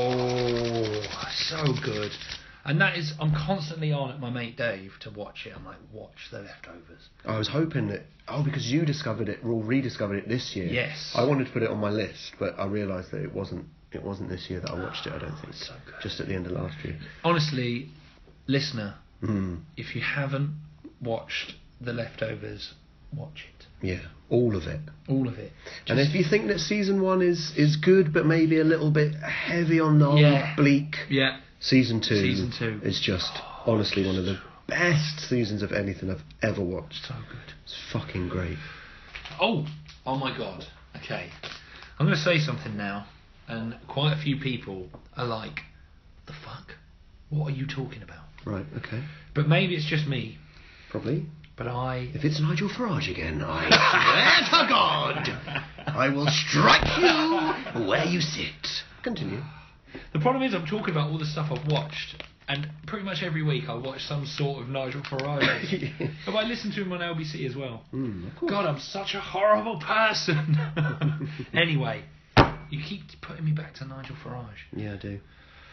Oh, so good. And that is, I'm constantly on at my mate Dave to watch it. I'm like, watch the leftovers. I was hoping that oh because you discovered it or rediscovered it this year. Yes. I wanted to put it on my list, but I realised that it wasn't. It wasn't this year that I watched it. I don't think. So good. Just at the end of last year. Honestly, listener, Mm. if you haven't watched the leftovers, watch it. Yeah, all of it. All of it. And Just- if you think that season one is is good, but maybe a little bit heavy on the Yeah. bleak, yeah, season two, Season two. is just honestly one of the best seasons of anything I've ever watched. so good. It's fucking great. Oh, oh my God. Okay, I'm going to say something now, and quite a few people are like, "The fuck? What are you talking about?" Right. Okay. But maybe it's just me. Probably. But I. If it's Nigel Farage again, I swear to God, I will strike you where you sit. Continue. The problem is, I'm talking about all the stuff I've watched, and pretty much every week I watch some sort of Nigel Farage. But I listen to him on L B C as well. Mm, of course. God, I'm such a horrible person. Anyway, you keep putting me back to Nigel Farage. Yeah, I do.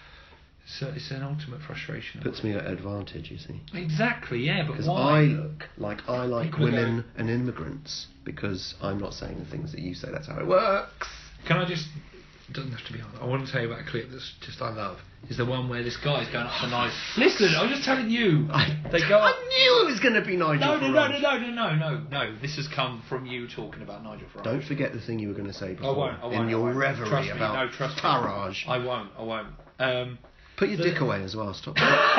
So it's an ultimate frustration. Puts me at advantage, you see. Exactly, yeah, but Because why? I look like I like People go- women and immigrants. Because I'm not saying the things that you say. That's how it works. Can I just? It doesn't have to be hard. I want to tell you about a clip that's just I love. Is the one where this guy's going up the night. Listen, I'm just telling you. I, They go I up. knew it was going to be Nigel No, no, no, Farage. no, no, no, no, no. This has come from you talking about Nigel Farage. Don't forget the thing you were going to say I before. won't. I won't. in I your won't. reverie Trust me, about no, trust me. Farage. I won't. I won't. Um, Put your the- dick away as well. Stop.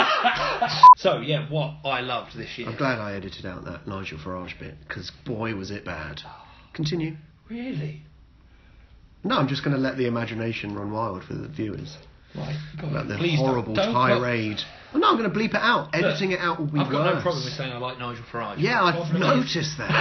so yeah, what I loved this year. I'm glad I edited out that Nigel Farage bit because boy was it bad. Continue. Really? No, I'm just going to let the imagination run wild for the viewers. Right. God, About the please don't- horrible don't, tirade. Oh, no, I'm going to bleep it out. Look, Editing it out will be I've got worse. no problem with saying I like Nigel Farage. Yeah, The I've problem noticed that.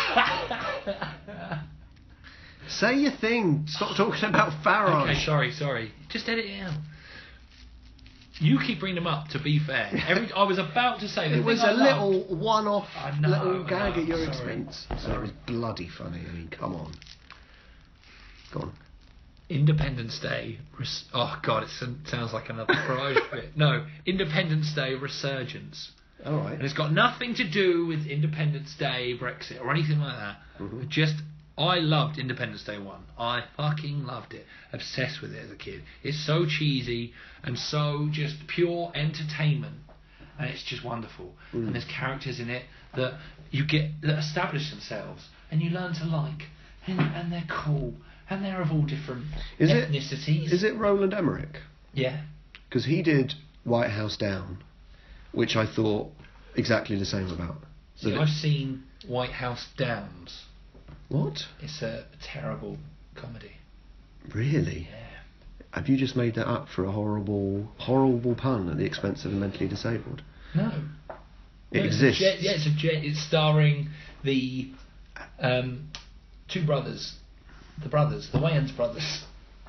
Say your thing. Stop talking about Farage. Okay, sorry, sorry. Just edit it out. You keep bringing them up. To be fair, Every, I was about to say the It thing was I a loved- little one-off I know, little I gag know, at your sorry. expense. So it was bloody funny. I mean, come on. Go on. Independence Day. Res- oh God, it sounds like another Farage bit. No, Independence Day resurgence. All right. And it's got nothing to do with Independence Day, Brexit, or anything like that. Mhm. Just, I loved Independence Day one. I fucking loved it. Obsessed with it as a kid. It's so cheesy and so just pure entertainment. And it's just wonderful. Mm. And there's characters in it that you get, that establish themselves and you learn to like. And, and they're cool. And they're of all different Is it- ethnicities. Is it Roland Emmerich? Yeah. Because he did White House Down, which I thought exactly the same about. So See, that- I've seen White House Downs. What? It's a terrible comedy. Really? Yeah. Have you just made that up for a horrible, horrible pun at the expense of the mentally disabled? No. It No, it's a exists. jet- yeah, it's a jet. It's starring the um, two brothers, the brothers, the Wayans brothers.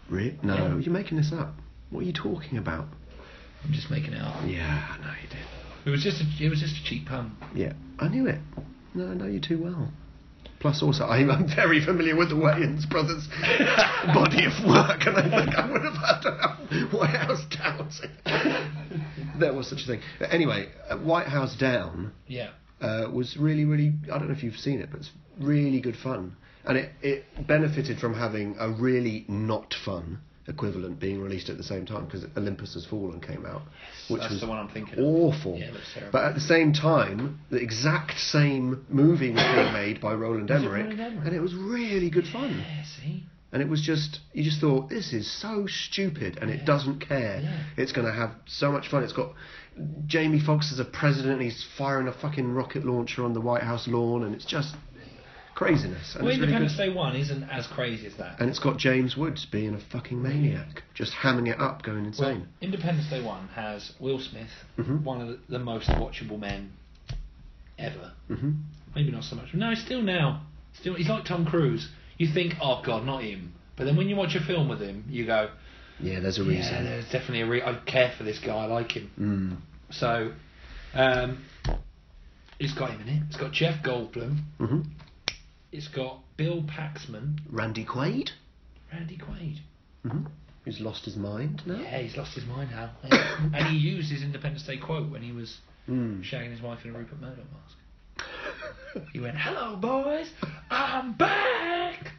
Re- no, Yeah. you're making this up. What are you talking about? I'm just making it up. Yeah, I know you did. It was just a, it was just a cheap pun. Yeah, I knew it. No, I know you too well. Plus, also, I'm, I'm very familiar with the Wayans brothers' body of work, and I think I would have had to have White House Down. There was such a thing. But anyway, uh, White House Down Yeah. uh, was really, really. I don't know if you've seen it, but it's really good fun, and it, it benefited from having a really not fun equivalent being released at the same time, because Olympus Has Fallen came out, Yes, which that's was the one I'm thinking awful. of. Yeah, it looks terrible. But at the same time, the exact same movie was being made by Roland Was it Emmerich, Roland Emmerich? and it was really good fun. Yeah, see? And it was just, you just thought, this is so stupid, and it Yeah. doesn't care. Yeah. It's going to have so much fun. It's got Jamie Foxx as a president, and he's firing a fucking rocket launcher on the White House lawn, and it's just craziness. And Well, it's really Independence good. Day one isn't as crazy as that. And it's got James Woods being a fucking maniac, just hamming it up, going Well, insane. Independence Day one has Will Smith, Mhm. one of the, the most watchable men ever. hmm Maybe not so much. No, still now. Still, he's like Tom Cruise. You think, oh God, not him. But then when you watch a film with him, you go, Yeah, there's a yeah, reason. there's definitely a re- I care for this guy. I like him. Mm. So, um, it's got him in it. It's got Jeff Goldblum. hmm It's got Bill Paxman, Randy Quaid, Randy Quaid. hmm who's lost his mind now. Yeah, he's lost his mind now. Yeah. And he used his Independence Day quote when he was Mm. shagging his wife in a Rupert Murdoch mask. He went, "Hello, boys, I'm back."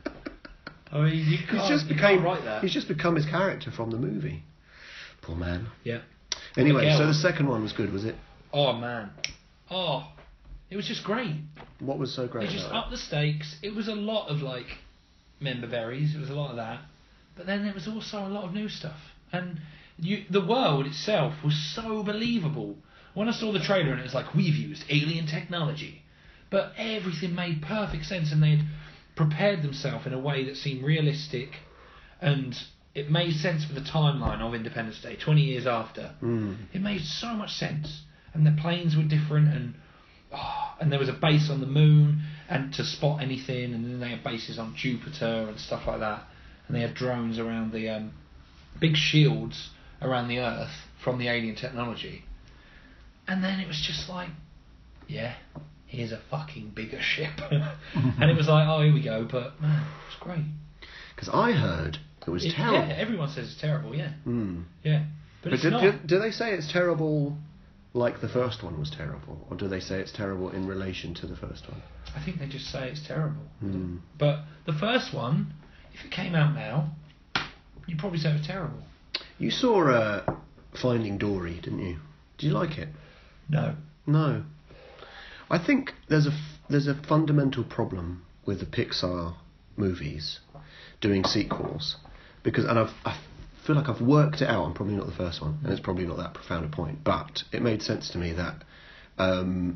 I mean, you can't, He's just you became. can't write that. He's just become his character from the movie. Poor man. Yeah. Anyway, Miguel. so the second one was good, was it? Oh man. Oh, it was just great. What was so great They just about upped the stakes. It was a lot of like member berries. It was a lot of that, but then there was also a lot of new stuff. And you, the world itself was so believable. When I saw the trailer and it was like, we've used alien technology, but everything made perfect sense, and they'd prepared themselves in a way that seemed realistic, and it made sense for the timeline of Independence Day, twenty years after. it? Mm. It made so much sense, and the planes were different, and oh, and there was a base on the moon, and to spot anything, and then they had bases on Jupiter and stuff like that, and they had drones around the um, big shields around the Earth from the alien technology, and then it was just like, yeah, here's a fucking bigger ship, and it was like, oh, here we go, but man, it was great. Because I heard it was It- terrible. Yeah, everyone says it's terrible, yeah, Mm. yeah, but, But it's do, not. do, do they say it's terrible like the first one was terrible, or do they say it's terrible in relation to the first one? I think they just say it's terrible. Mm. But the first one, if it came out now, you'd probably say it was terrible. You saw uh, Finding Dory, didn't you? Did you like it? No. No. I think there's a f- there's a fundamental problem with the Pixar movies doing sequels, because and I've I feel like I've worked it out. I'm probably not the first one, and it's probably not that profound a point, but it made sense to me that um,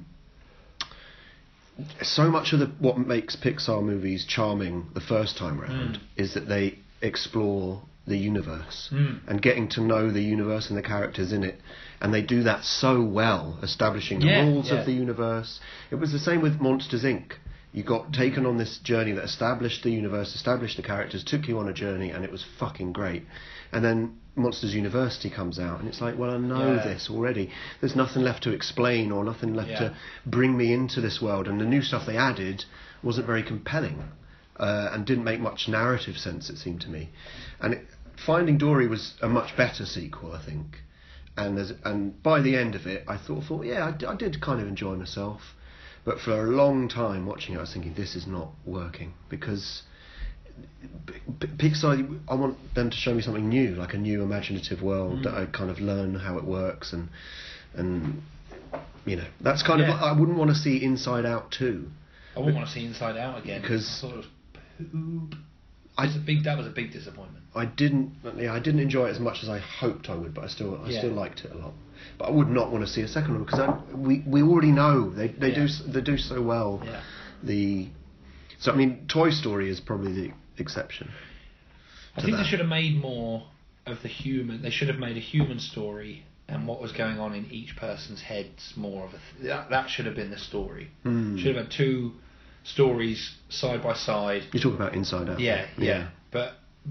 so much of the what makes Pixar movies charming the first time round Mm. is that they explore the universe Mm. and getting to know the universe and the characters in it, and they do that so well, establishing the Yeah, rules yeah. of the universe. It was the same with Monsters Incorporated. You got taken on this journey that established the universe, established the characters, took you on a journey, and it was fucking great. And then Monsters University comes out, and it's like, well, I know Yeah. this already. There's nothing left to explain or nothing left Yeah. to bring me into this world. And the new stuff they added wasn't very compelling uh, and didn't make much narrative sense, it seemed to me. And it, Finding Dory was a much better sequel, I think. And there's, and by the end of it, I thought, thought yeah, I, d- I did kind of enjoy myself. But for a long time watching it, I was thinking, this is not working, because P- P- Pixar, I want them to show me something new, like a new imaginative world Mm. that I kind of learn how it works, and and you know, that's kind Yeah. of, I wouldn't want to see Inside Out too. I wouldn't want to see Inside Out again. Because I thought it was poop. I- It was a big, that was a big disappointment. I didn't, yeah, I didn't enjoy it as much as I hoped I would, but I still, I Yeah. still liked it a lot. But I would not want to see a second one, because I, we we already know they they do Yeah. s- they do so well. Yeah. The so I mean, Toy Story is probably the exception. I to think that. they should have made more of the human. They should have made a human story and what was going on in each person's heads more of a. Th- that, that should have been the story. Hmm. Should have had two stories side by side. You talk about Inside Out. Yeah, yeah. But, but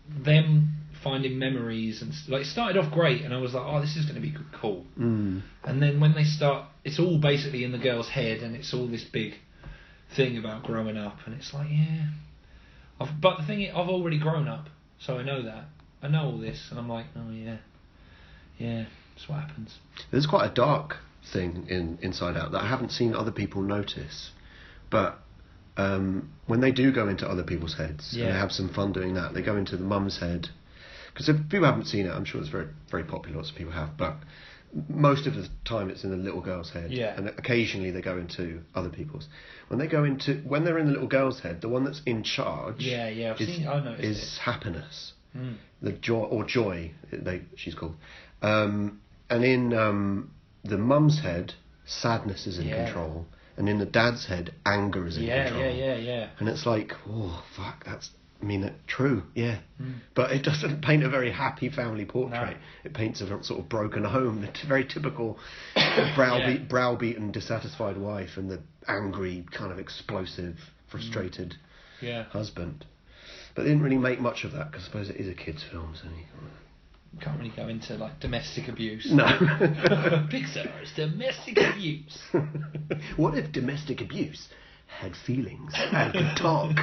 them finding memories and like it started off great, and I was like, oh, this is going to be cool. Mm. And then when they start, it's all basically in the girl's head, and it's all this big thing about growing up, and it's like, yeah. I've, but the thing is, I've already grown up, so I know that. I know all this, and I'm like, oh yeah, yeah, that's what happens. There's quite a dark thing in Inside Out that I haven't seen other people notice, but um, when they do go into other people's heads, Yeah. and they have some fun doing that, they go into the mum's head, because if people haven't seen it, I'm sure it's very, very popular, lots of people have, but most of the time it's in the little girl's head, Yeah. and occasionally they go into other people's. When they go into, when they're in the little girl's head, the one that's in charge, Yeah, yeah, I've is, seen. I noticed is it. happiness, Mm. the joy or joy, they she's called, um, and in um, the mum's head, sadness is in Yeah. control, and in the dad's head, anger is in Yeah, control. yeah, yeah, yeah. And it's like, oh fuck, that's I mean, it, true, yeah. Mm. But it doesn't paint a very happy family portrait. No. It paints a sort of broken home, a t- very typical browbeat, Yeah. browbeaten, dissatisfied wife, and the angry, kind of explosive, frustrated Yeah. husband. But they didn't really make much of that, because I suppose it is a kids' film, so you Can't really go into like domestic abuse. no. Pixar's domestic abuse. What if domestic abuse had feelings and could talk?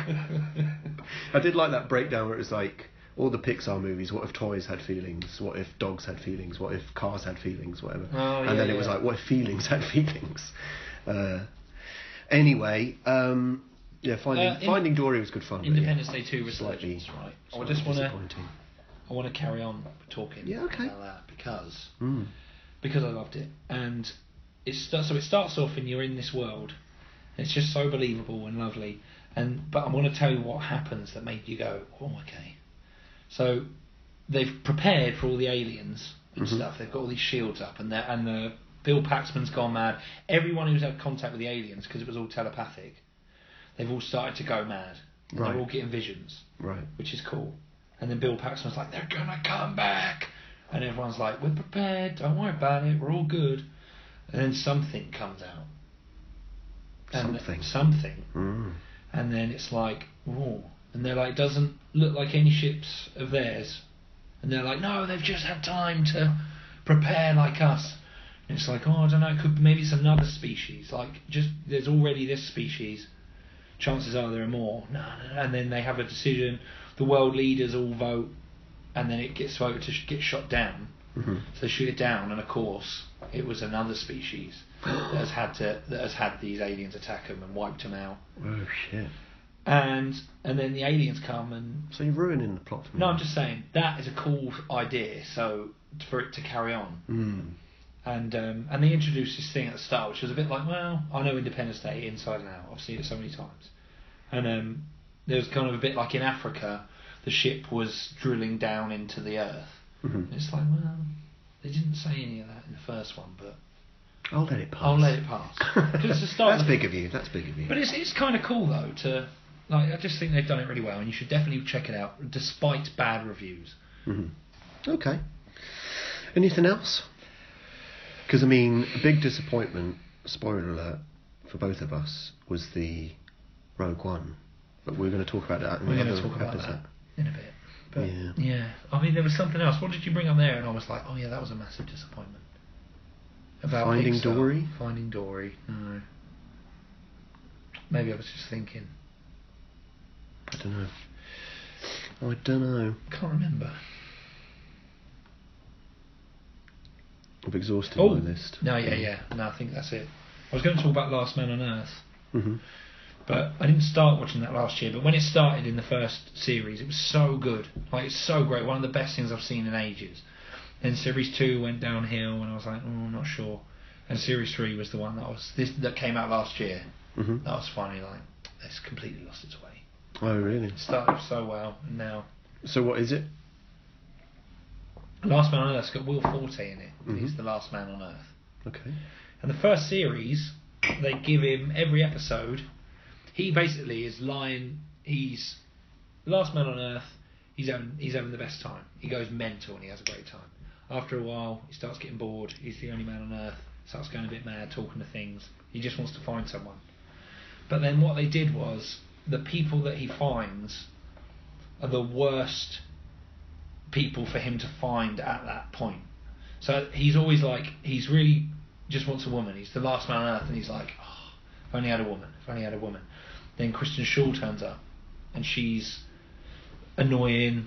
I did like that breakdown where it was like all the Pixar movies. What if toys had feelings? What if dogs had feelings? What if cars had feelings? Whatever. Oh, and yeah, then it was yeah. like, what if feelings had feelings? Uh, anyway, um, yeah, finding Uh, in- Finding Dory was good fun. but Independence yeah, Day two slightly- Resurgence, right? I slightly just want to disappointing. I want to carry on talking Yeah, okay. about that because Mm. because I loved it, and it starts. So it starts off, and you're in this world. And it's just so believable and lovely. And but I want to tell you what happens that made you go, oh, okay. So they've prepared for all the aliens and Mhm. stuff. They've got all these shields up, and the and the Bill Paxman's gone mad. Everyone who's had contact with the aliens, because it was all telepathic, they've all started to go mad. And Right. They're all getting visions, Right. which is cool. And then Bill Paxman's like, they're gonna come back, and everyone's like, we're prepared. Don't worry about it. We're all good. And then something comes out. And Something. Something. Mm. And then it's like, oh. And they're like, doesn't look like any ships of theirs. And they're like, no, they've just had time to prepare like us. And it's like, oh, I don't know, it could, maybe it's another species. Like, just, there's already this species. Chances are there are more. No, no, no. And then they have a decision. The world leaders all vote. And then it gets voted to sh- get shot down. Mm-hmm. So they shoot it down, and of course, it was another species that has had to that has had these aliens attack them and wiped them out. Oh shit! And and then the aliens come and So you're ruining the plot for me. no, I'm just saying that is a cool idea. So for it to carry on, Mm. and um, and they introduced this thing at the start, which was a bit like, well, I know Independence Day inside and out. I've seen it so many times, and um, there was kind of a bit like in Africa, the ship was drilling down into the earth. Mm-hmm. And it's like, well, they didn't say any of that in the first one, but I'll let it pass. I'll let it pass. 'Cause it's the start That's of- big of you. That's big of you. But it's it's kind of cool though to like. I just think they've done it really well, and you should definitely check it out, despite bad reviews. hmm Okay. Anything else? Because I mean, a big disappointment. Spoiler alert for both of us was the Rogue One, but we're going to talk about that. In We're going to another talk about episode. that in a bit. But Yeah. yeah, I mean, there was something else. What did you bring up there? And I was like, oh yeah, that was a massive disappointment. About Finding Pixar. Dory? Finding Dory. No. Maybe I was just thinking. I don't know. I don't know. Can't remember. I've exhausted Oh my list. no, yeah, yeah. No, I think that's it. I was going to talk about Last Man on Earth. Mm-hmm. But I didn't start watching that last year. But when it started in the first series, it was so good. Like, it's so great. One of the best things I've seen in ages. Then series two went downhill, and I was like, oh, I'm not sure. And series three was the one that was this that came out last year. Mm-hmm. That was finally like, it's completely lost its way. Oh really? It started so well, and now So what is it? Last Man on Earth's got Will Forte in it. And he's Mhm. the last man on Earth. Okay. And the first series, they give him every episode. He basically is lying. He's last man on Earth. He's having he's having the best time. He goes mental and he has a great time. After a while, he starts getting bored. He's the only man on Earth. Starts going a bit mad, talking to things. He just wants to find someone. But then what they did was the people that he finds are the worst people for him to find at that point. So he's always like, he's really just wants a woman. He's the last man on earth, and he's like, oh, if I only had a woman, if I only had a woman. Then Kristen Schaal turns up, and she's annoying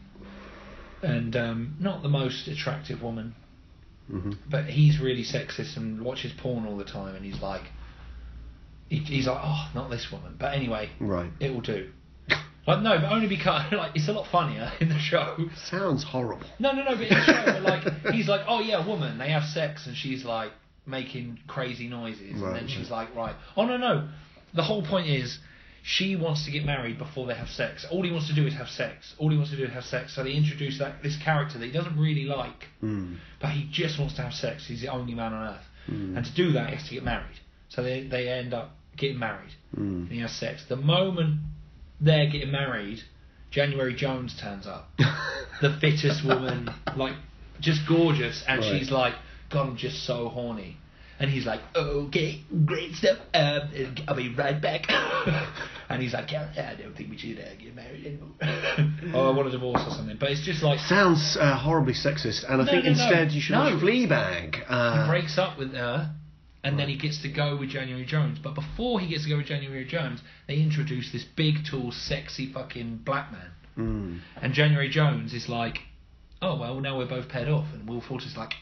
and um, not the most attractive woman. Mm-hmm. But he's really sexist and watches porn all the time, and he's like, he, he's like, oh, not this woman. But anyway, right, it will do. Like no, but only because like it's a lot funnier in the show. Sounds horrible. No, no, no, but in the show, but like he's like, oh yeah, woman. They have sex, and she's like making crazy noises, right, and then she's right. like, right, oh no, no. The whole point is, she wants to get married before they have sex. All he wants to do is have sex. All he wants to do is have sex. So they introduce that this character that he doesn't really like, mm. but he just wants to have sex. He's the only man on earth, mm. and to do that, he has to get married. So they they end up getting married, mm. and he has sex. The moment they're getting married, January Jones turns up, the fittest woman, like just gorgeous, and right. she's like, God, I'm just so horny. And he's like, okay, great stuff. Um, I'll be right back. And he's like, yeah, I don't think we should uh, get married anymore. Oh, I want a divorce or something. But it's just like... Sounds uh, horribly sexist. And I no, think no, instead no. you should no. watch Fleabag. Uh, he breaks up with her, and right. then he gets to go with January Jones. But before he gets to go with January Jones, they introduce this big, tall, sexy fucking black man. Mm. And January Jones is like, oh, well, now we're both paired off. And Will Forte is like...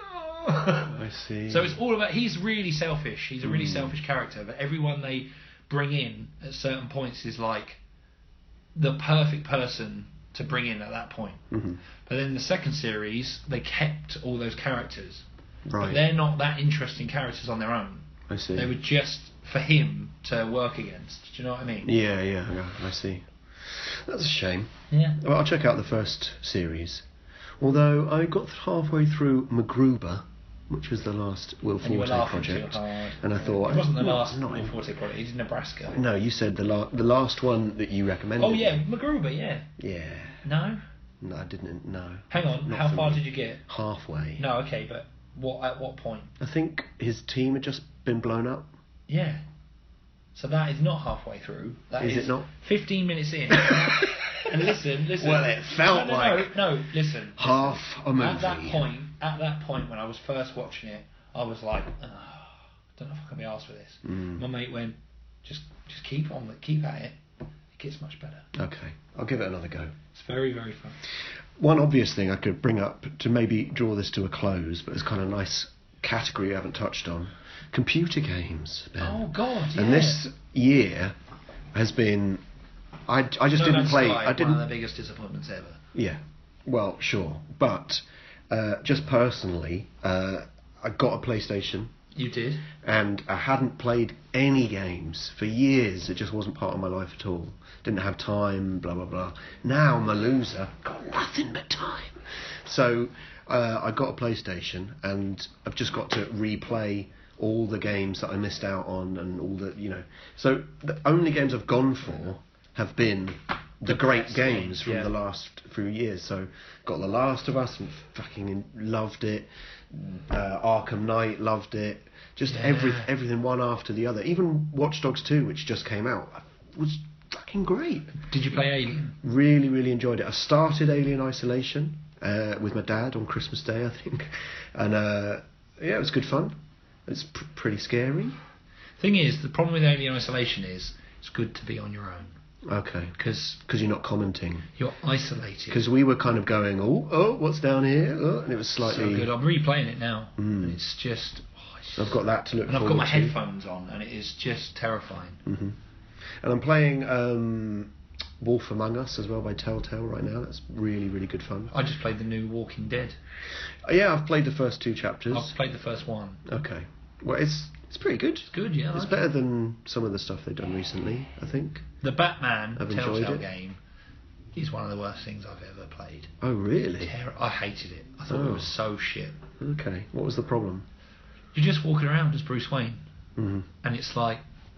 I see. So it's all about, he's really selfish, he's a really mm. selfish character, but everyone they bring in at certain points is like the perfect person to bring in at that point. Mm-hmm. But then the second series, they kept all those characters, right. but they're not that interesting characters on their own. I see. They were just for him to work against. Do you know what I mean? Yeah, yeah, yeah, I see. That's a shame. Yeah. Well, I'll check out the first series. Although I got halfway through MacGruber, which was the last Will And you were Forte laughing project, too hard. and I thought It wasn't the well, last not Will in- Forte project, he did Nebraska. No, you said the la- the last one that you recommended. Oh yeah, MacGruber, yeah. Yeah. No? No, I didn't. No. Hang on, Not how for far me. did you get? Halfway. No, okay, but what at what point? I think his team had just been blown up. Yeah. So that is not halfway through. That Is is it not? fifteen minutes in. And listen, listen. Well, it felt no, no, like no, no, listen. half a movie. At that point, at that point when I was first watching it, I was like, oh, don't know if I can be asked for this. Mm. My mate went, just just keep on, keep at it. It gets much better. Okay, I'll give it another go. It's very, very fun. One obvious thing I could bring up to maybe draw this to a close, but it's kind of a nice category I haven't touched on. Computer games, Ben. Oh God! Yeah. And this year has been, I, I just No didn't Man's play. Sky, I didn't. One of the biggest disappointments ever. Yeah, well, sure, but uh, just personally, uh, I got a PlayStation. You did? And I hadn't played any games for years. It just wasn't part of my life at all. Didn't have time, blah, blah, blah. Now I'm a loser. Got nothing but time. So uh, I got a PlayStation, and I've just got to replay all the games that I missed out on, and all the, you know. So the only games I've gone for have been the, the great games games, from yeah. the last few years. So got The Last of Us and fucking loved it. Uh, Arkham Knight, loved it. Just Yeah. every everything one after the other. Even Watch Dogs two, which just came out, was fucking great. Did you play Alien? Really, really enjoyed it. I started Alien Isolation uh, with my dad on Christmas Day, I think, and uh, yeah, it was good fun. It's pr- pretty scary. Thing is, the problem with Alien Isolation is it's good to be on your own Okay, because because you're not commenting. you're isolated. Because we were kind of going, oh, oh, what's down here? Oh, and it was slightly. So good. I'm replaying it now, Mm. and it's just. Oh, it's I've got that to look and I've forward got my to. headphones on, and it is just terrifying. hmm And I'm playing um, Wolf Among Us as well by Telltale right now. That's really, really good fun. I just played the new Walking Dead. Uh, yeah, I've played the first two chapters. I've played the first one. Okay. Well, it's it's pretty good. It's good, yeah. I It's like better it. than some of the stuff they've done recently, I think. The Batman I've enjoyed Telltale it. game is one of the worst things I've ever played. Oh, really? Ter- I hated it. I thought Oh. it was so shit. Okay. What was the problem? You're just walking around as Bruce Wayne, hmm and it's like,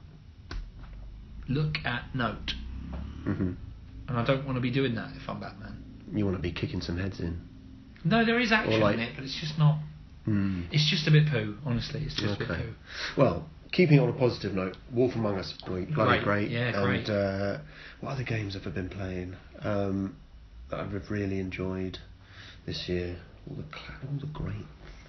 look at note. hmm And I don't want to be doing that if I'm Batman. You want to be kicking some heads in. No, there is action Or like- in it, but it's just not. Mm. It's just a bit poo, honestly. It's just a bit Okay. poo. Well, keeping on a positive note, Wolf Among Us, bloody Great. great. Yeah, and, great. Uh, what other games have I been playing? Um, that I've really enjoyed this year. All the cla- all the great.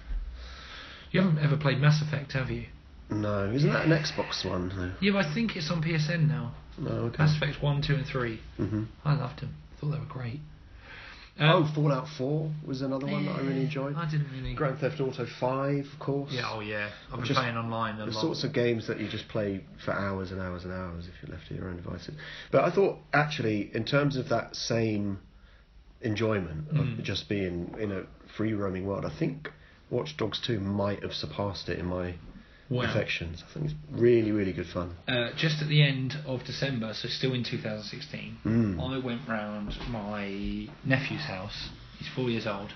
You haven't ever played Mass Effect, have you? No, isn't that an Xbox one? No. Yeah, but I think it's on P S N now. No, okay. Mass Effect one, two, and three. Mm-hmm. I loved them. Thought they were great. Um, oh, Fallout four was another one that I really enjoyed. I didn't really. Grand Theft Auto five, of course. Yeah, oh yeah. I've been Just playing online a the lot. sorts of games that you just play for hours and hours and hours if you're left to your own devices. But I thought, actually, in terms of that same enjoyment Mm. of just being in a free roaming world, I think Watch Dogs two might have surpassed it in my Wow. affections. I think it's really, really good fun. Uh, just at the end of December, so still in two thousand sixteen, Mm. I went round my nephew's house. He's four years old,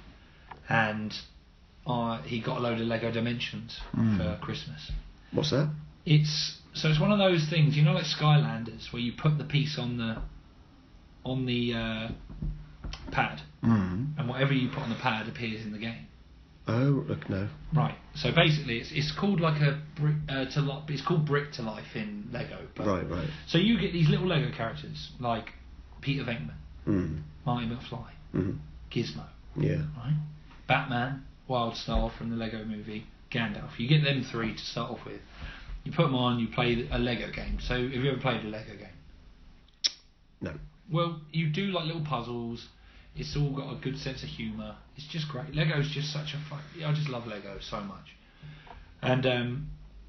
and I, he got a load of Lego Dimensions Mm. for Christmas. What's that? It's so it's one of those things, you know, like Skylanders, where you put the piece on the on the uh, pad, Mm. and whatever you put on the pad appears in the game. Oh, look, no. Right. So basically, it's it's called like a brick uh, to li- it's called Brick to Life in Lego. But Right, right. So you get these little Lego characters like Peter Venkman, Mm. Marty McFly, Mm. Gizmo, Yeah. right? Batman, Wildstar from the Lego movie, Gandalf. You get them three to start off with. You put them on, you play a Lego game. So have you ever played a Lego game? No. Well, you do like little puzzles. It's all got a good sense of humour. It's just great. Lego's just such a fun. I just love Lego so much. And um,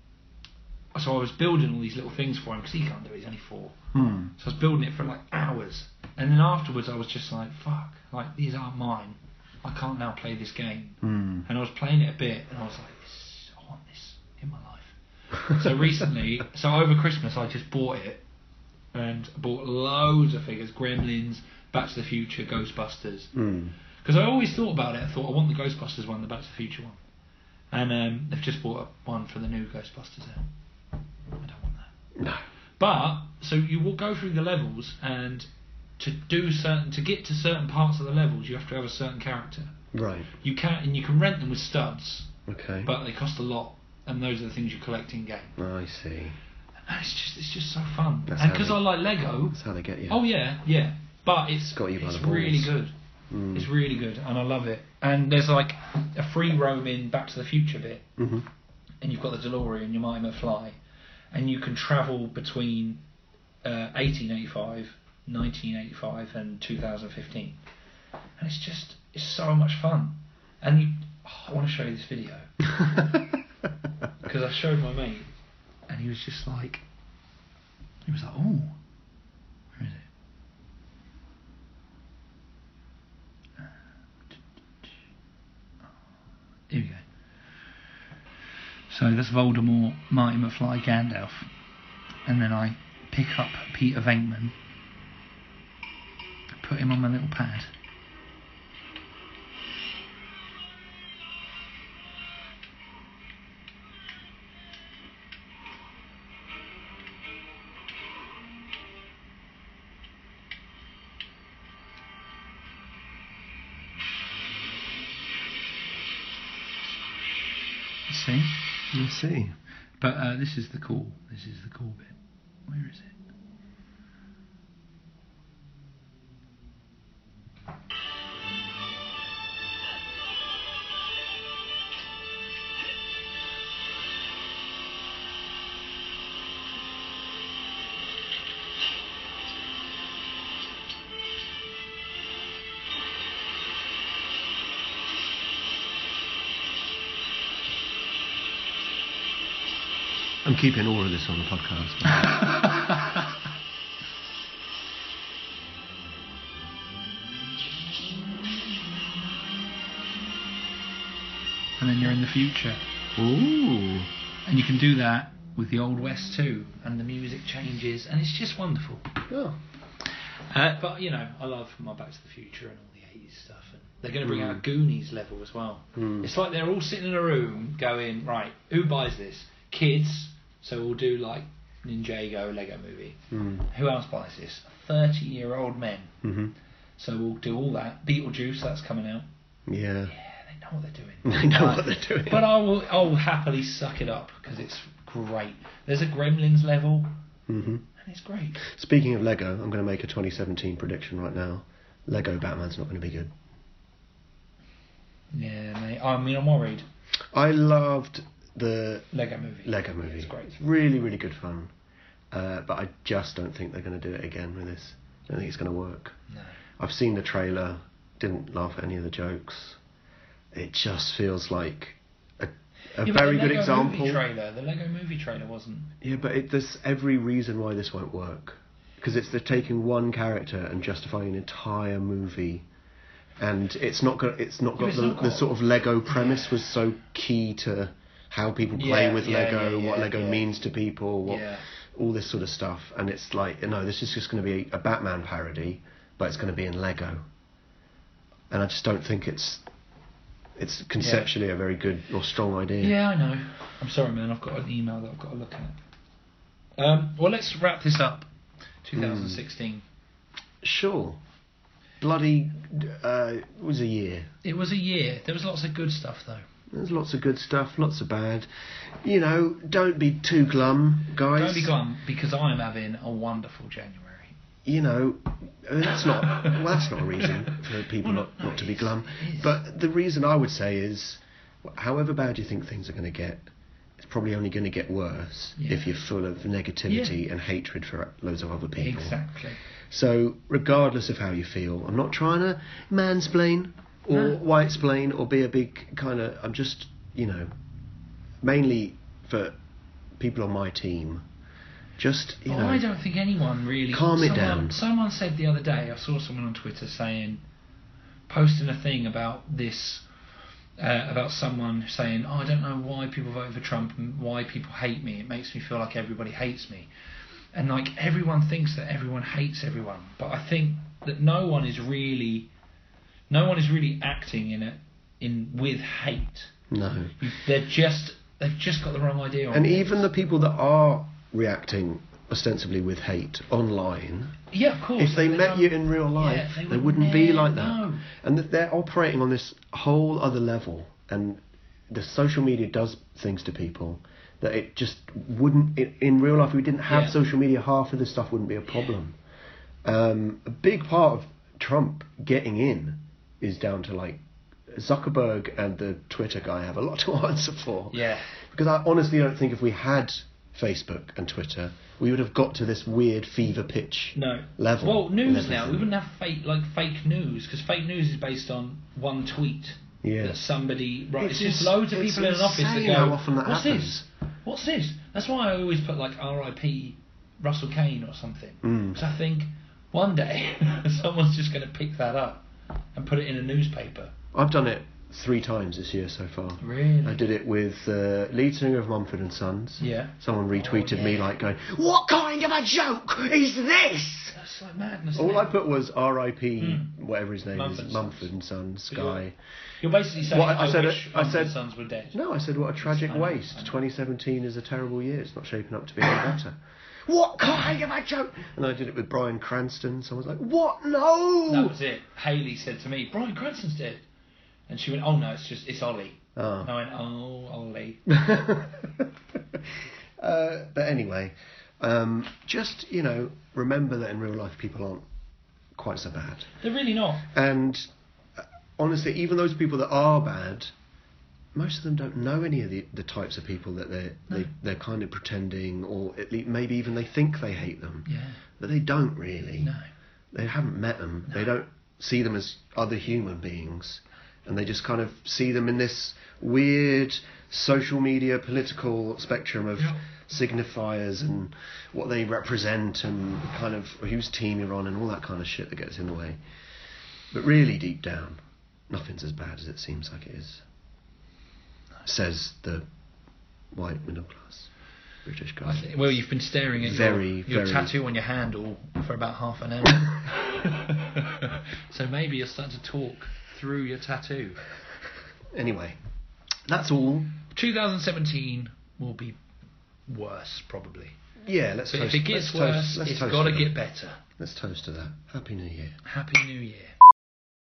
so I was building all these little things for him because he can't do it. He's only four. Mm. So I was building it for like hours. And then afterwards, I was just like, "Fuck! Like these aren't mine. I can't now play this game." Mm. And I was playing it a bit, and I was like, this, "I want this in my life." So recently, so over Christmas, I just bought it and bought loads of figures: Gremlins, Back to the Future, Ghostbusters. Mm. Because I always thought about it. I thought I want the Ghostbusters one, the Back to the Future one, and um, they've just bought one for the new Ghostbusters out. I don't want that. No. But so you will go through the levels, and to do certain to get to certain parts of the levels, you have to have a certain character. Right. You can and you can rent them with studs, Okay. but they cost a lot, and those are the things you collect in game. I see. And it's just it's just so fun. That's and how because they- I like Lego. That's how they get you. Oh yeah, yeah. But it's Got you by it's the balls. really good. Mm. It's really good, and I love it. And there's like a free roaming Back to the Future bit, Mm-hmm. and you've got the DeLorean, you might McFly, and you can travel between uh, eighteen eighty-five, nineteen eighty-five, and two thousand fifteen, and it's just it's so much fun. And you, oh, I want to show you this video because I showed my mate, and he was just like, he was like, oh, where is it? Here we go. So that's Voldemort, Marty McFly, Gandalf, and then I pick up Peter Venkman, put him on my little pad. See? You see. But uh, this is the cool. This is the cool bit. Where is it? I'm keeping all of this on the podcast. And then you're in the future. Ooh. And you can do that with the Old West too. And the music changes. And it's just wonderful. Oh. Uh, but, you know, I love my Back to the Future and all the eighties stuff. And they're going to bring Mm. out a Goonies level as well. Mm. It's like they're all sitting in a room going, right, who buys this? Kids. So we'll do like Ninjago, Lego movie. Mm. Who else buys this? thirty-year-old men. Mm-hmm. So we'll do all that. Beetlejuice, that's coming out. Yeah. Yeah, they know what they're doing. They know Uh, what they're doing. But I will, I will happily suck it up because it's great. There's a Gremlins level, Mm-hmm. and it's great. Speaking of Lego, I'm going to make a twenty seventeen prediction right now. Lego Batman's not going to be good. Yeah, mate. I mean, I'm worried. I loved the Lego movie. Lego movie. It's great. It's really, really good fun. Uh, but I just don't think they're going to do it again with this. I don't think it's going to work. No. I've seen the trailer, didn't laugh at any of the jokes. It just feels like a, a yeah, very but the good Lego example. Movie trailer, the Lego movie trailer wasn't. Yeah, but it, there's every reason why this won't work. Because it's they're taking one character and justifying an entire movie. And it's not got it's not got it's the, not the got- sort of Lego premise Yeah. was so key to how people play Yeah, with yeah, Lego, yeah, what yeah, Lego yeah. means to people, what Yeah. all this sort of stuff. And it's like, no, this is just going to be a Batman parody, but it's going to be in Lego. And I just don't think it's it's conceptually a very good or strong idea. Yeah, I know. I'm sorry, man. I've got an email that I've got to look at. Um, well, let's wrap this up. twenty sixteen. Sure. Bloody uh, it was a year. It was a year. There was lots of good stuff, though. There's lots of good stuff, lots of bad. You know, don't be too glum, guys. Don't be glum, because I'm having a wonderful January. You know, I mean, that's not well. That's not a reason for people Well, not, no, not to be it is, glum. it is. But the reason I would say is, however bad you think things are going to get, it's probably only going to get worse Yeah. if you're full of negativity and hatred for loads of other people. Exactly. So, regardless of how you feel, I'm not trying to mansplain or No. white-splain or be a big kind of. I'm just, you know, mainly for people on my team. Just, you Well, know, I don't think anyone really. calm it someone, down. Someone said the other day, I saw someone on Twitter saying, posting a thing about this, uh, about someone saying, oh, I don't know why people vote for Trump and why people hate me. It makes me feel like everybody hates me. And like everyone thinks that everyone hates everyone, but I think that no one is really, no one is really acting in it in with hate. no. They're just they've just got the wrong idea on And it. even the people that are reacting ostensibly with hate online, Yeah, of course. if they but met don't- you in real life, yeah, they, would wouldn't be never- like that. No. And that they're operating on this whole other level. And the social media does things to people that it just wouldn't. It, in real life, if we didn't have Yeah. social media, half of this stuff wouldn't be a problem. Um, a big part of Trump getting in is down to like Zuckerberg and the Twitter guy have a lot to answer for. Yeah. Because I honestly don't think if we had Facebook and Twitter, we would have got to this weird fever pitch No. level. Well, and news now. everything. We wouldn't have fake like fake news because fake news is based on one tweet Yeah. that somebody right. It's, It's just ins- loads of it's people in an office that insane go, how often that "What's happens." this? What's this?" That's why I always put like R I P Russell Kane or something Mm. because I think one day someone's just going to pick that up and put it in a newspaper. I've done it three times this year so far. Really? I did it with uh, lead singer of Mumford and Sons. Yeah. Someone retweeted Oh, me yeah. like going, "What kind of a joke is this?" That's like madness. All isn't I it? put was R I P Mm. whatever his name Mumford and is, Sons. Mumford and Sons So you're- guy. You're basically saying Well, I- I I, said wish it- I Mumford said- and Sons were dead. No, I said what a tragic I know, waste. I know. twenty seventeen is a terrible year. It's not shaping up to be any better. What kind of a joke? And I did it with Bryan Cranston. Someone's like, "What? No!" That was it. Haley said to me, Bryan Cranston's dead. And she went, oh no, it's just, it's Ollie. Oh. And I went, oh, Ollie. uh, but anyway, um, just, you know, remember that in real life people aren't quite so bad. They're really not. And uh, honestly, even those people that are bad, most of them don't know any of the, the types of people that they're, No. they, they're kind of pretending, or at least maybe even they think they hate them. Yeah. But they don't really. No. They haven't met them. No. They don't see them as other human beings. And they just kind of see them in this weird social media political spectrum of Yeah. signifiers and what they represent and kind of whose team you're on and all that kind of shit that gets in the way. But really deep down, nothing's as bad as it seems like it is. Says the white middle class British guy. I think, well, you've been staring at Very, your, your very- tattoo on your handle for about half an hour. So maybe you're starting to talk through your tattoo. Anyway, that's all. twenty seventeen will be worse, probably. Yeah, let's But toast. if it gets let's worse, toast, let's it's toast got to to get that. better. Let's toast to that. Happy New Year. Happy New Year.